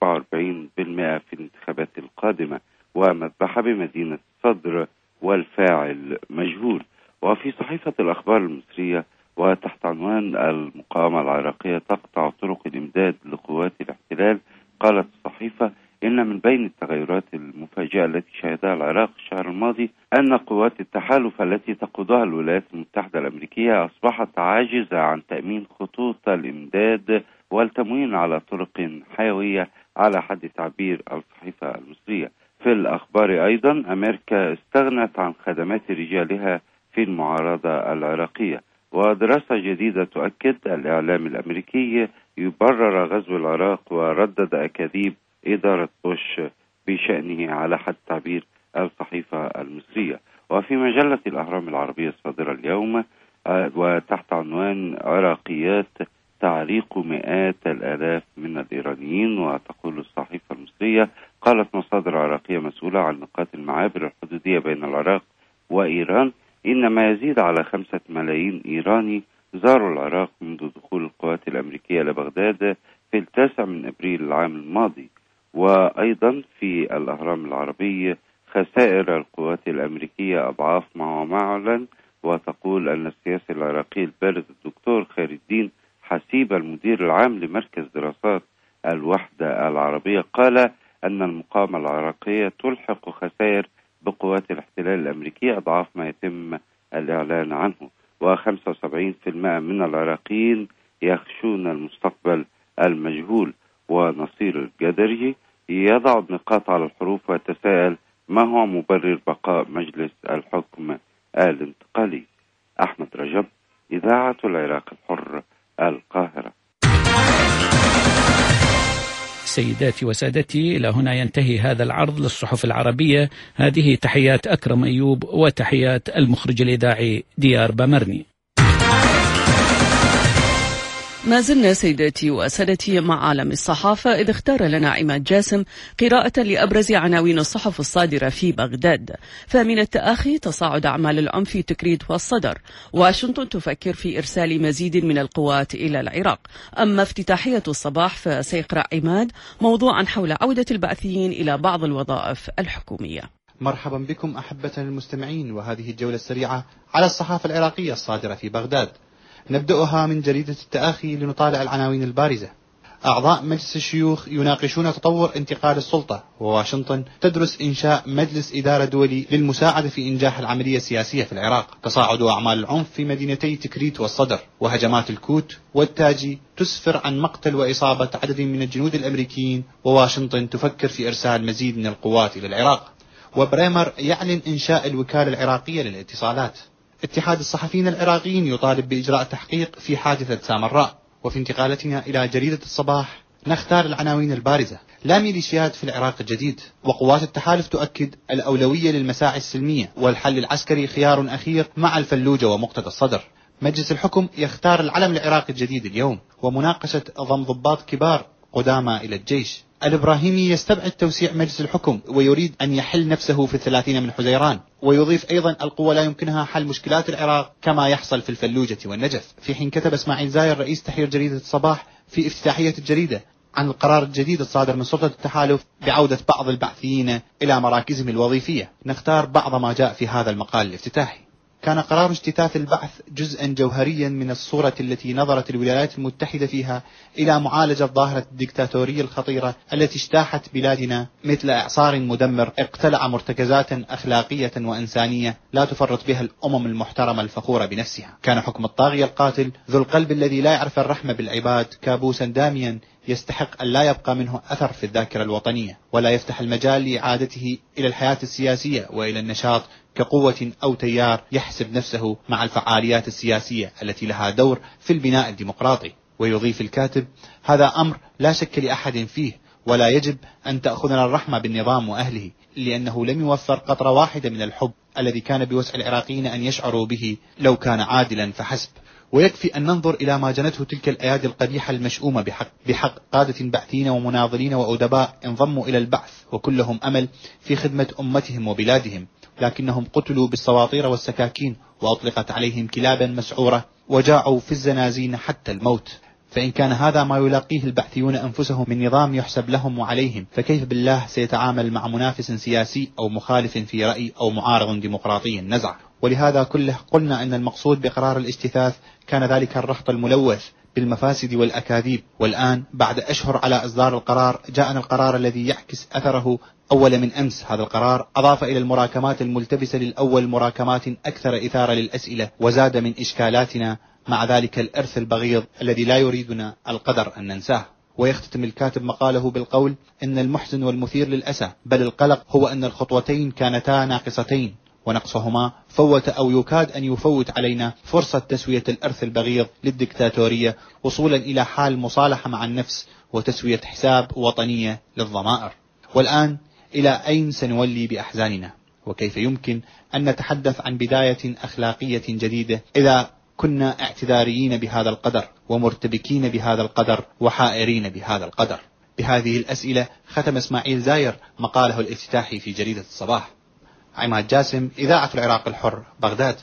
44% في الانتخابات القادمة، ومذبحة بمدينة صدر والفاعل مجهول. وفي صحيفة الأخبار المصرية وتحت عنوان المقاومة العراقية تقطع طرق الإمداد لقوات الاحتلال، قالت الصحيفة: إن من بين التغيرات المفاجئة التي شهدها العراق الشهر الماضي أن قوات التحالف التي تقودها الولايات المتحدة الأمريكية أصبحت عاجزة عن تأمين خطوط الإمداد والتموين على طرق حيوية على حد تعبير الصحيفة المصرية. في الأخبار أيضا: أمريكا استغنت عن خدمات رجالها في المعارضة العراقية، ودراسة جديدة تؤكد الإعلام الأمريكي يبرر غزو العراق وردد أكاذيب إدارة بوش بشأنه على حد تعبير الصحيفة المصرية. وفي مجلة الأهرام العربية الصادرة اليوم وتحت عنوان عراقيات تعريق مئات الآلاف من الإيرانيين، وتقول الصحيفة المصرية: قالت مصادر عراقية مسؤولة عن نقاط المعابر الحدودية بين العراق وإيران إن ما يزيد على 5 ملايين إيراني زاروا العراق منذ دخول القوات الأمريكية لبغداد في 9 أبريل العام الماضي. وأيضا في الأهرام العربي: خسائر القوات الأمريكية أضعاف ما معلن، وتقول أن السياسي العراقي البارز الدكتور خير الدين حسيب المدير العام لمركز دراسات الوحدة العربية قال أن المقاومة العراقية تلحق خسائر بقوات الاحتلال الأمريكية أضعاف ما يتم الإعلان عنه، و75% من العراقيين يخشون المستقبل المجهول. ونصير الجدري يضع النقاط على الحروف ويتساءل: ما هو مبرر بقاء مجلس الحكم الانتقالي؟ أحمد رجب، إذاعة العراق الحر، القاهرة. سيداتي وسادتي، إلى هنا ينتهي هذا العرض للصحف العربية. هذه تحيات أكرم أيوب وتحيات المخرج الإذاعي ديار بمرني. ما زلنا سيداتي وسادتي مع عالم الصحافة، إذ اختار لنا عماد جاسم قراءة لأبرز عناوين الصحف الصادرة في بغداد. فمن التآخي تصاعد أعمال العنف في تكريت والصدر، واشنطن تفكر في إرسال مزيد من القوات إلى العراق. أما افتتاحية الصباح فسيقرأ عماد موضوعا حول عودة البعثيين إلى بعض الوظائف الحكومية. مرحبا بكم أحبتنا المستمعين، وهذه الجولة السريعة على الصحافة العراقية الصادرة في بغداد. نبدأها من جريدة التآخي لنطالع العناوين البارزة. أعضاء مجلس الشيوخ يناقشون تطور انتقال السلطة، وواشنطن تدرس إنشاء مجلس إدارة دولي للمساعدة في إنجاح العملية السياسية في العراق. تصاعد أعمال العنف في مدينتي تكريت والصدر، وهجمات الكوت والتاجي تسفر عن مقتل وإصابة عدد من الجنود الأمريكيين، وواشنطن تفكر في إرسال مزيد من القوات إلى العراق. وبريمر يعلن إنشاء الوكالة العراقية للاتصالات. اتحاد الصحفيين العراقيين يطالب بإجراء تحقيق في حادثة سامراء. وفي انتقالتنا إلى جريدة الصباح نختار العناوين البارزة: لا ميليشيات في العراق الجديد، وقوات التحالف تؤكد الأولوية للمساعي السلمية، والحل العسكري خيار أخير مع الفلوجة ومقتدى الصدر. مجلس الحكم يختار العلم العراقي الجديد اليوم، ومناقشة ضم ضباط كبار قدامى إلى الجيش. الإبراهيمي يستبعد توسيع مجلس الحكم ويريد أن يحل نفسه في 30 من حزيران، ويضيف أيضا القوة لا يمكنها حل مشكلات العراق كما يحصل في الفلوجة والنجف. في حين كتب إسماعيل زاير رئيس تحرير جريدة الصباح في افتتاحية الجريدة عن القرار الجديد الصادر من سلطة التحالف بعودة بعض البعثيين إلى مراكزهم الوظيفية. نختار بعض ما جاء في هذا المقال الافتتاحي: كان قرار اجتثاث البعث جزءا جوهريا من الصورة التي نظرت الولايات المتحدة فيها إلى معالجة ظاهرة الدكتاتورية الخطيرة التي اجتاحت بلادنا مثل إعصار مدمر اقتلع مرتكزات أخلاقية وإنسانية لا تفرط بها الأمم المحترمة الفخورة بنفسها. كان حكم الطاغية القاتل ذو القلب الذي لا يعرف الرحمة بالعباد كابوسا داميا يستحق أن لا يبقى منه أثر في الذاكرة الوطنية، ولا يفتح المجال لإعادته إلى الحياة السياسية وإلى النشاط كقوة أو تيار يحسب نفسه مع الفعاليات السياسية التي لها دور في البناء الديمقراطي. ويضيف الكاتب: هذا أمر لا شك لأحد فيه، ولا يجب أن تأخذنا الرحمة بالنظام وأهله، لأنه لم يوفر قطرة واحدة من الحب الذي كان بوسع العراقيين أن يشعروا به لو كان عادلا فحسب. ويكفي أن ننظر إلى ما جنته تلك الأيادي القبيحة المشؤومة بحق قادة بعثين ومناضلين وأدباء انضموا إلى البعث وكلهم أمل في خدمة أمتهم وبلادهم، لكنهم قتلوا بالسواطير والسكاكين وأطلقت عليهم كلابا مسعورة وجاعوا في الزنازين حتى الموت. فإن كان هذا ما يلاقيه البعثيون أنفسهم من نظام يحسب لهم وعليهم، فكيف بالله سيتعامل مع منافس سياسي أو مخالف في رأي أو معارض ديمقراطي نزع؟ ولهذا كله قلنا أن المقصود بقرار الاجتثاث كان ذلك الرهط الملوث بالمفاسد والأكاذيب. والآن بعد أشهر على إصدار القرار جاءنا القرار الذي يعكس أثره أول من أمس. هذا القرار أضاف إلى المراكمات الملتبسة للأول مراكمات أكثر إثارة للأسئلة، وزاد من إشكالاتنا مع ذلك الإرث البغيض الذي لا يريدنا القدر أن ننساه. ويختتم الكاتب مقاله بالقول: إن المحزن والمثير للأسى بل القلق هو أن الخطوتين كانتا ناقصتين، ونقصهما فوت أو يكاد أن يفوت علينا فرصة تسوية الإرث البغيض للدكتاتورية وصولا إلى حال مصالحة مع النفس وتسوية حساب وطنية للضمائر. والآن إلى أين سنولي بأحزاننا؟ وكيف يمكن أن نتحدث عن بداية أخلاقية جديدة إذا كنا اعتذاريين بهذا القدر ومرتبكين بهذا القدر وحائرين بهذا القدر؟ بهذه الأسئلة ختم إسماعيل زاير مقاله الافتتاحي في جريدة الصباح. عماد جاسم، إذاعة العراق الحر، بغداد.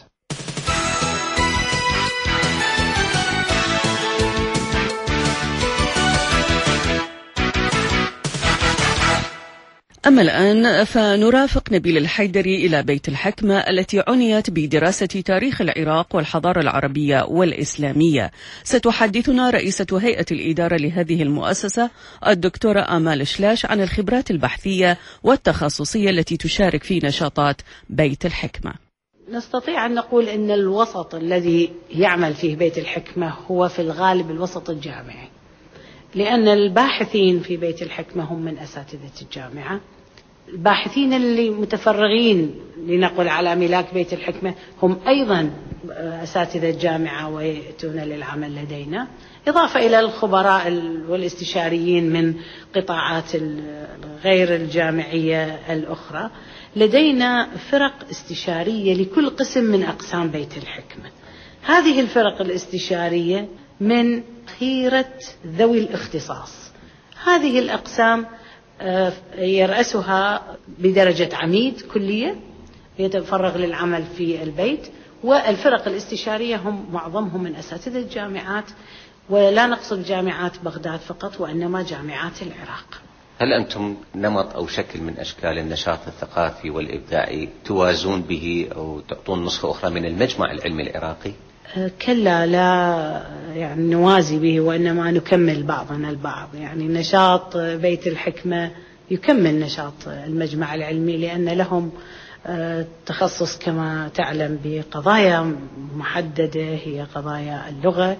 أما الآن فنرافق نبيل الحيدري إلى بيت الحكمة التي عنيت بدراسة تاريخ العراق والحضارة العربية والإسلامية. ستحدثنا رئيسة هيئة الإدارة لهذه المؤسسة الدكتورة آمال شلاش عن الخبرات البحثية والتخصصية التي تشارك في نشاطات بيت الحكمة. نستطيع أن نقول أن الوسط الذي يعمل فيه بيت الحكمة هو في الغالب الوسط الجامعي، لأن الباحثين في بيت الحكمة هم من أساتذة الجامعة. الباحثين اللي متفرغين لنقل على ملاك بيت الحكمة هم أيضا أساتذة الجامعة ويأتون للعمل لدينا، إضافة إلى الخبراء والاستشاريين من قطاعات غير الجامعية الأخرى. لدينا فرق استشارية لكل قسم من أقسام بيت الحكمة. هذه الفرق الاستشارية من خيرة ذوي الاختصاص. هذه الأقسام يرأسها بدرجة عميد كلية يتفرغ للعمل في البيت، والفرق الاستشارية هم معظمهم من أساتذة الجامعات، ولا نقصد جامعات بغداد فقط وإنما جامعات العراق. هل أنتم نمط أو شكل من أشكال النشاط الثقافي والإبداعي توازون به أو تعطون نسخة أخرى من المجمع العلمي العراقي؟ كلا، لا يعني نوازي به وإنما نكمل بعضنا البعض. يعني نشاط بيت الحكمة يكمل نشاط المجمع العلمي، لأن لهم تخصص كما تعلم بقضايا محددة، هي قضايا اللغة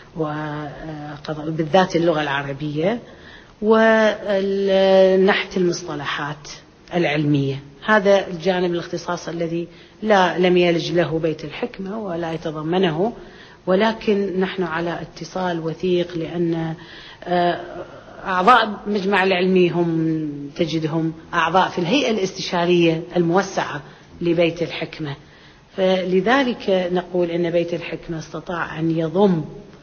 وبالذات اللغة العربية ونحت المصطلحات العلمية. هذا الجانب الاختصاص الذي لم يلج له بيت الحكمة ولا يتضمنه، ولكن نحن على اتصال وثيق، لأن أعضاء المجمع العلمي هم تجدهم أعضاء في الهيئة الاستشارية الموسعة لبيت الحكمة، فلذلك نقول أن بيت الحكمة استطاع أن يضم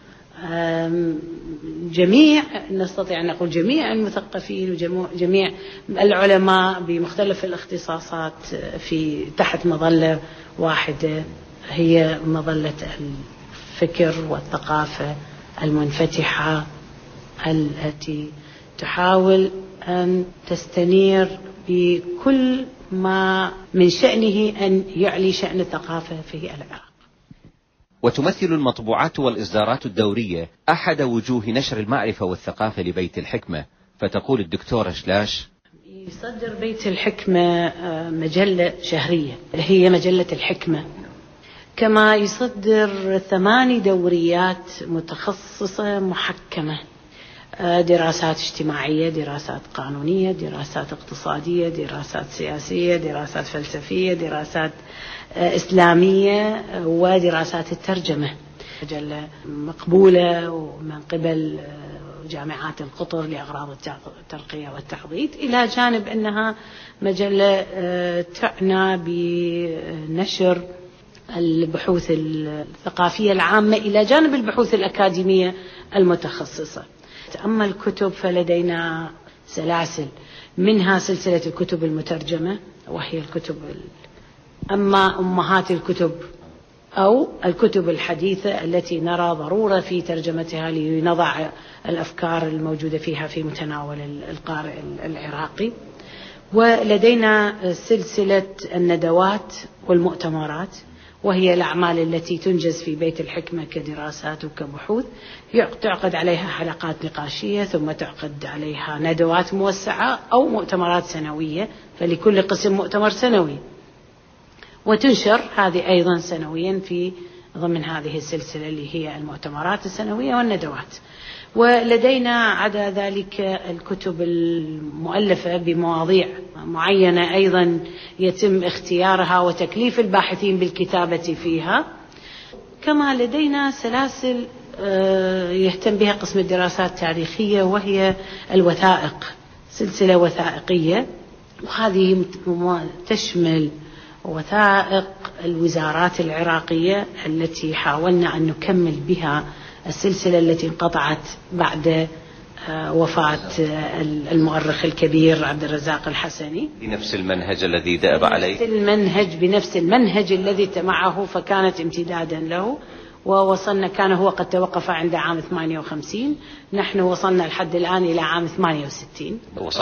نستطيع أن نقول جميع المثقفين وجميع العلماء بمختلف الاختصاصات تحت مظلة واحدة، هي مظلة الفكر والثقافة المنفتحة التي تحاول أن تستنير بكل ما من شأنه أن يعلي شأن الثقافة في العراق. وتمثل المطبوعات والإصدارات الدورية أحد وجوه نشر المعرفة والثقافة لبيت الحكمة، فتقول الدكتورة شلاش: يصدر بيت الحكمة مجلة شهرية هي مجلة الحكمة، كما يصدر 8 دوريات متخصصة محكمة: دراسات اجتماعية، دراسات قانونية، دراسات اقتصادية، دراسات سياسية، دراسات فلسفية، دراسات إسلامية، ودراسات الترجمة. مجلة مقبولة من قبل جامعات القطر لأغراض الترقية والتحضيض، إلى جانب أنها مجلة تعنى بنشر البحوث الثقافية العامة إلى جانب البحوث الأكاديمية المتخصصة. أما الكتب فلدينا سلاسل، منها سلسلة الكتب المترجمة، وهي الكتب أما أمهات الكتب أو الكتب الحديثة التي نرى ضرورة في ترجمتها لنضع الأفكار الموجودة فيها في متناول القارئ العراقي. ولدينا سلسلة الندوات والمؤتمرات، وهي الأعمال التي تنجز في بيت الحكمة كدراسات وكبحوث، تعقد عليها حلقات نقاشية، ثم تعقد عليها ندوات موسعة أو مؤتمرات سنوية، فلكل قسم مؤتمر سنوي، وتنشر هذه أيضا سنويا في ضمن هذه السلسلة اللي هي المؤتمرات السنوية والندوات. ولدينا عدا ذلك الكتب المؤلفة بمواضيع معينة أيضا يتم اختيارها وتكليف الباحثين بالكتابة فيها. كما لدينا سلاسل يهتم بها قسم الدراسات التاريخية، وهي الوثائق، سلسلة وثائقية، وهذه تشمل وثائق الوزارات العراقية التي حاولنا أن نكمل بها السلسلة التي انقطعت بعد وفاة المؤرخ الكبير عبد الرزاق الحسني، بنفس المنهج الذي دأب عليه، بنفس المنهج الذي اتبعه، فكانت امتدادا له. ووصلنا، كان هو قد توقف عند عام 58، نحن وصلنا لحد الآن إلى عام 68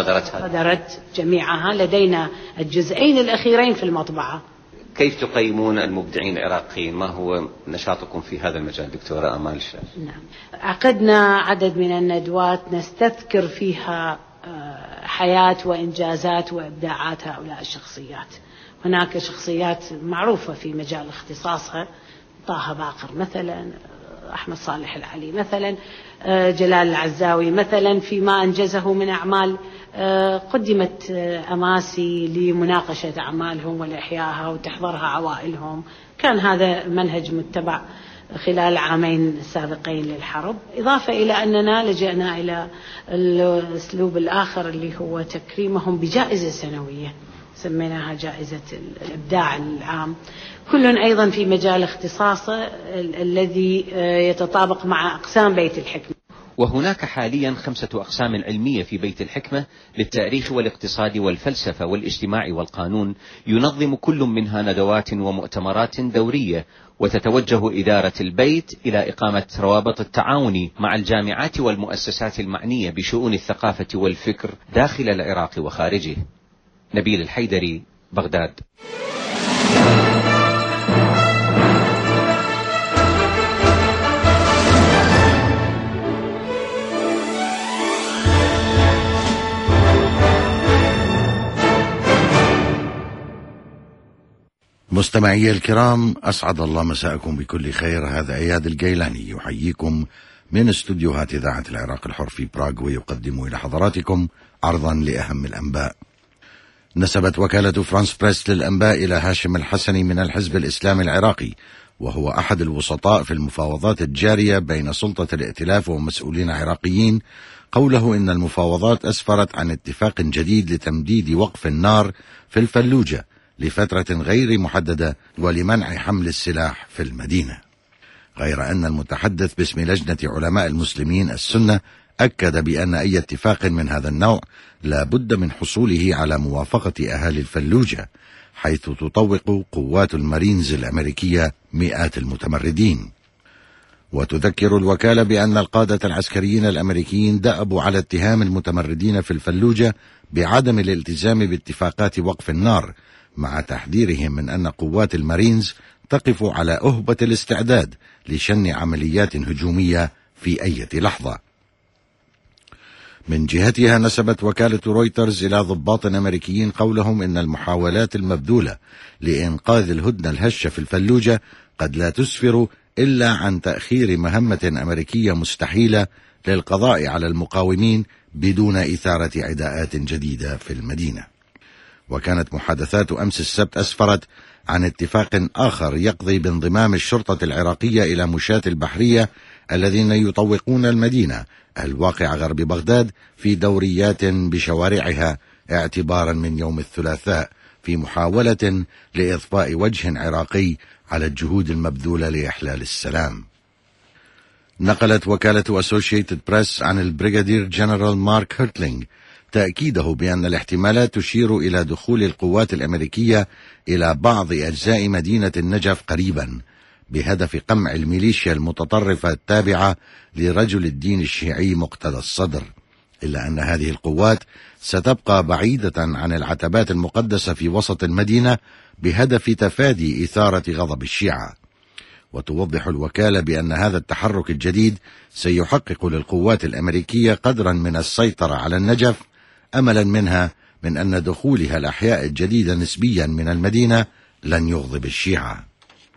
وصدرت جميعها. لدينا الجزئين الأخيرين في المطبعة. كيف تقيمون المبدعين العراقيين؟ ما هو نشاطكم في هذا المجال دكتورة آمال شلاش؟ نعم، عقدنا عدد من الندوات نستذكر فيها حياة وإنجازات وإبداعات هؤلاء الشخصيات. هناك شخصيات معروفة في مجال اختصاصها، طه باقر مثلا، أحمد صالح العلي مثلا، جلال العزاوي مثلا، فيما أنجزه من أعمال قدمت أماسي لمناقشة أعمالهم والإحياءها وتحضرها عوائلهم. كان هذا منهج متبع خلال العامين السابقين للحرب، إضافة إلى أننا لجأنا إلى الأسلوب الآخر اللي هو تكريمهم بجائزة سنوية سميناها جائزة الإبداع العام، كل أيضا في مجال اختصاصه الذي يتطابق مع أقسام بيت الحكمة. وهناك حاليا 5 أقسام علمية في بيت الحكمة للتاريخ والاقتصاد والفلسفة والاجتماع والقانون، ينظم كل منها ندوات ومؤتمرات دورية، وتتوجه إدارة البيت إلى إقامة روابط التعاون مع الجامعات والمؤسسات المعنية بشؤون الثقافة والفكر داخل العراق وخارجه. نبيل الحيدري، بغداد. مستمعي الكرام، أسعد الله مساءكم بكل خير. هذا إياد الجيلاني يحييكم من استوديوهات إذاعة العراق الحر في براغ، ويقدم إلى حضراتكم عرضا لأهم الأنباء. نسبت وكالة فرانس بريس للأنباء إلى هاشم الحسني من الحزب الإسلامي العراقي، وهو أحد الوسطاء في المفاوضات الجارية بين سلطة الائتلاف ومسؤولين عراقيين، قوله إن المفاوضات أسفرت عن اتفاق جديد لتمديد وقف النار في الفلوجة لفترة غير محددة ولمنع حمل السلاح في المدينة. غير أن المتحدث باسم لجنة علماء المسلمين السنة أكد بأن أي اتفاق من هذا النوع لا بد من حصوله على موافقة أهالي الفلوجة، حيث تطوق قوات المارينز الأمريكية مئات المتمردين. وتذكر الوكالة بأن القادة العسكريين الأمريكيين دأبوا على اتهام المتمردين في الفلوجة بعدم الالتزام باتفاقات وقف النار، مع تحذيرهم من أن قوات المارينز تقف على أهبة الاستعداد لشن عمليات هجومية في أي لحظة. من جهتها نسبت وكالة رويترز إلى ضباط أمريكيين قولهم إن المحاولات المبذولة لإنقاذ الهدنة الهشة في الفلوجة قد لا تسفر إلا عن تأخير مهمة أمريكية مستحيلة للقضاء على المقاومين بدون إثارة عداءات جديدة في المدينة. وكانت محادثات أمس السبت أسفرت عن اتفاق آخر يقضي بانضمام الشرطة العراقية إلى مشاة البحرية الذين يطوقون المدينة الواقع غرب بغداد في دوريات بشوارعها اعتبارا من يوم الثلاثاء، في محاولة لإضفاء وجه عراقي على الجهود المبذولة لإحلال السلام. نقلت وكالة أسوشيتد بريس عن البريغادير جنرال مارك هيرتلينغ تأكيده بأن الاحتمالات تشير إلى دخول القوات الأمريكية إلى بعض أجزاء مدينة النجف قريبا بهدف قمع الميليشيا المتطرفة التابعة لرجل الدين الشيعي مقتدى الصدر، إلا أن هذه القوات ستبقى بعيدة عن العتبات المقدسة في وسط المدينة بهدف تفادي إثارة غضب الشيعة. وتوضح الوكالة بأن هذا التحرك الجديد سيحقق للقوات الأمريكية قدرا من السيطرة على النجف، أملا منها من أن دخولها الأحياء الجديدة نسبيا من المدينة لن يغضب الشيعة.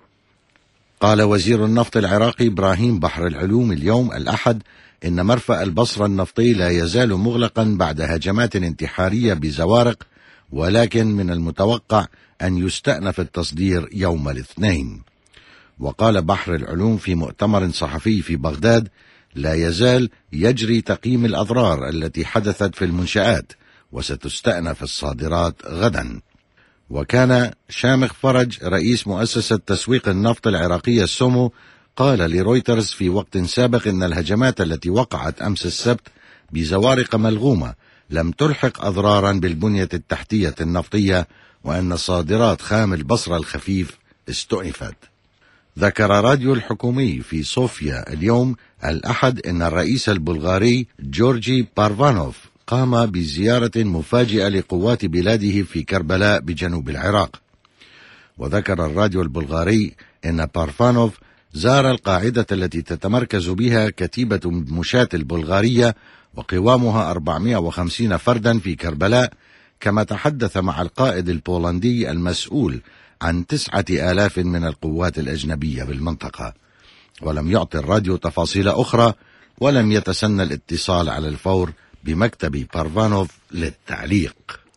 قال وزير النفط العراقي إبراهيم بحر العلوم اليوم الأحد إن مرفأ البصرة النفطي لا يزال مغلقا بعد هجمات انتحارية بزوارق، ولكن من المتوقع أن يستأنف التصدير يوم الاثنين. وقال بحر العلوم في مؤتمر صحفي في بغداد: لا يزال يجري تقييم الأضرار التي حدثت في المنشآت، وستستأنف الصادرات غدا. وكان شامخ فرج رئيس مؤسسة تسويق النفط العراقية السومو قال لرويترز في وقت سابق إن الهجمات التي وقعت أمس السبت بزوارق ملغومة لم تلحق أضرارا بالبنية التحتية النفطية، وأن صادرات خام البصرة الخفيف استؤنفت. ذكر راديو الحكومي في صوفيا اليوم الأحد إن الرئيس البلغاري جورجي بارفانوف قام بزيارة مفاجئة لقوات بلاده في كربلاء بجنوب العراق. وذكر الراديو البلغاري إن بارفانوف زار القاعدة التي تتمركز بها كتيبة مشاة البلغارية وقوامها 450 فردا في كربلاء، كما تحدث مع القائد البولندي المسؤول عن 9000 من القوات الأجنبية بالمنطقة. ولم يعطي الراديو تفاصيل أخرى، ولم يتسنى الاتصال على الفور بمكتب بارفانوف للتعليق.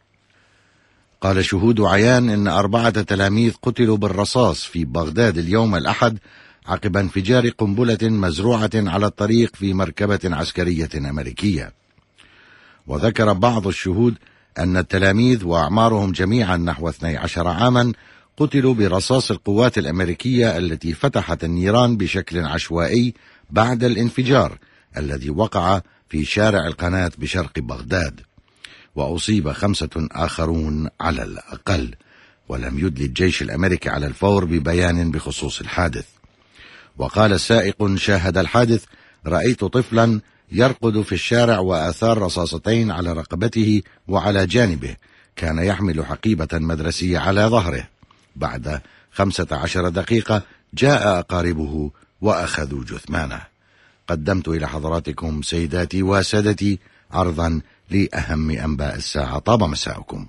قال شهود عيان إن 4 تلاميذ قتلوا بالرصاص في بغداد اليوم الأحد عقب انفجار قنبلة مزروعة على الطريق في مركبة عسكرية أمريكية. وذكر بعض الشهود أن التلاميذ وأعمارهم جميعا نحو 12 عاما قتلوا برصاص القوات الأمريكية التي فتحت النيران بشكل عشوائي بعد الانفجار الذي وقع في شارع القناة بشرق بغداد. وأصيب 5 آخرون على الأقل. ولم يدلي الجيش الأمريكي على الفور ببيان بخصوص الحادث. وقال سائق شاهد الحادث: رأيت طفلا يرقد في الشارع وآثار رصاصتين على رقبته وعلى جانبه، كان يحمل حقيبة مدرسية على ظهره. بعد 15 دقيقة جاء أقاربه وأخذوا جثمانه. قدمت إلى حضراتكم سيداتي وسادتي عرضا لأهم أنباء الساعة. طاب مساءكم.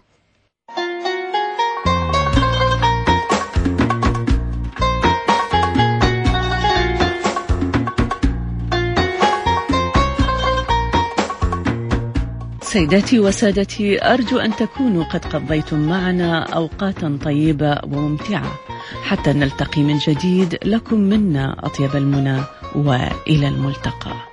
سيداتي وسادتي، أرجو أن تكونوا قد قضيتم معنا أوقاتا طيبة وممتعة حتى نلتقي من جديد. لكم منا أطيب المنى وإلى الملتقى.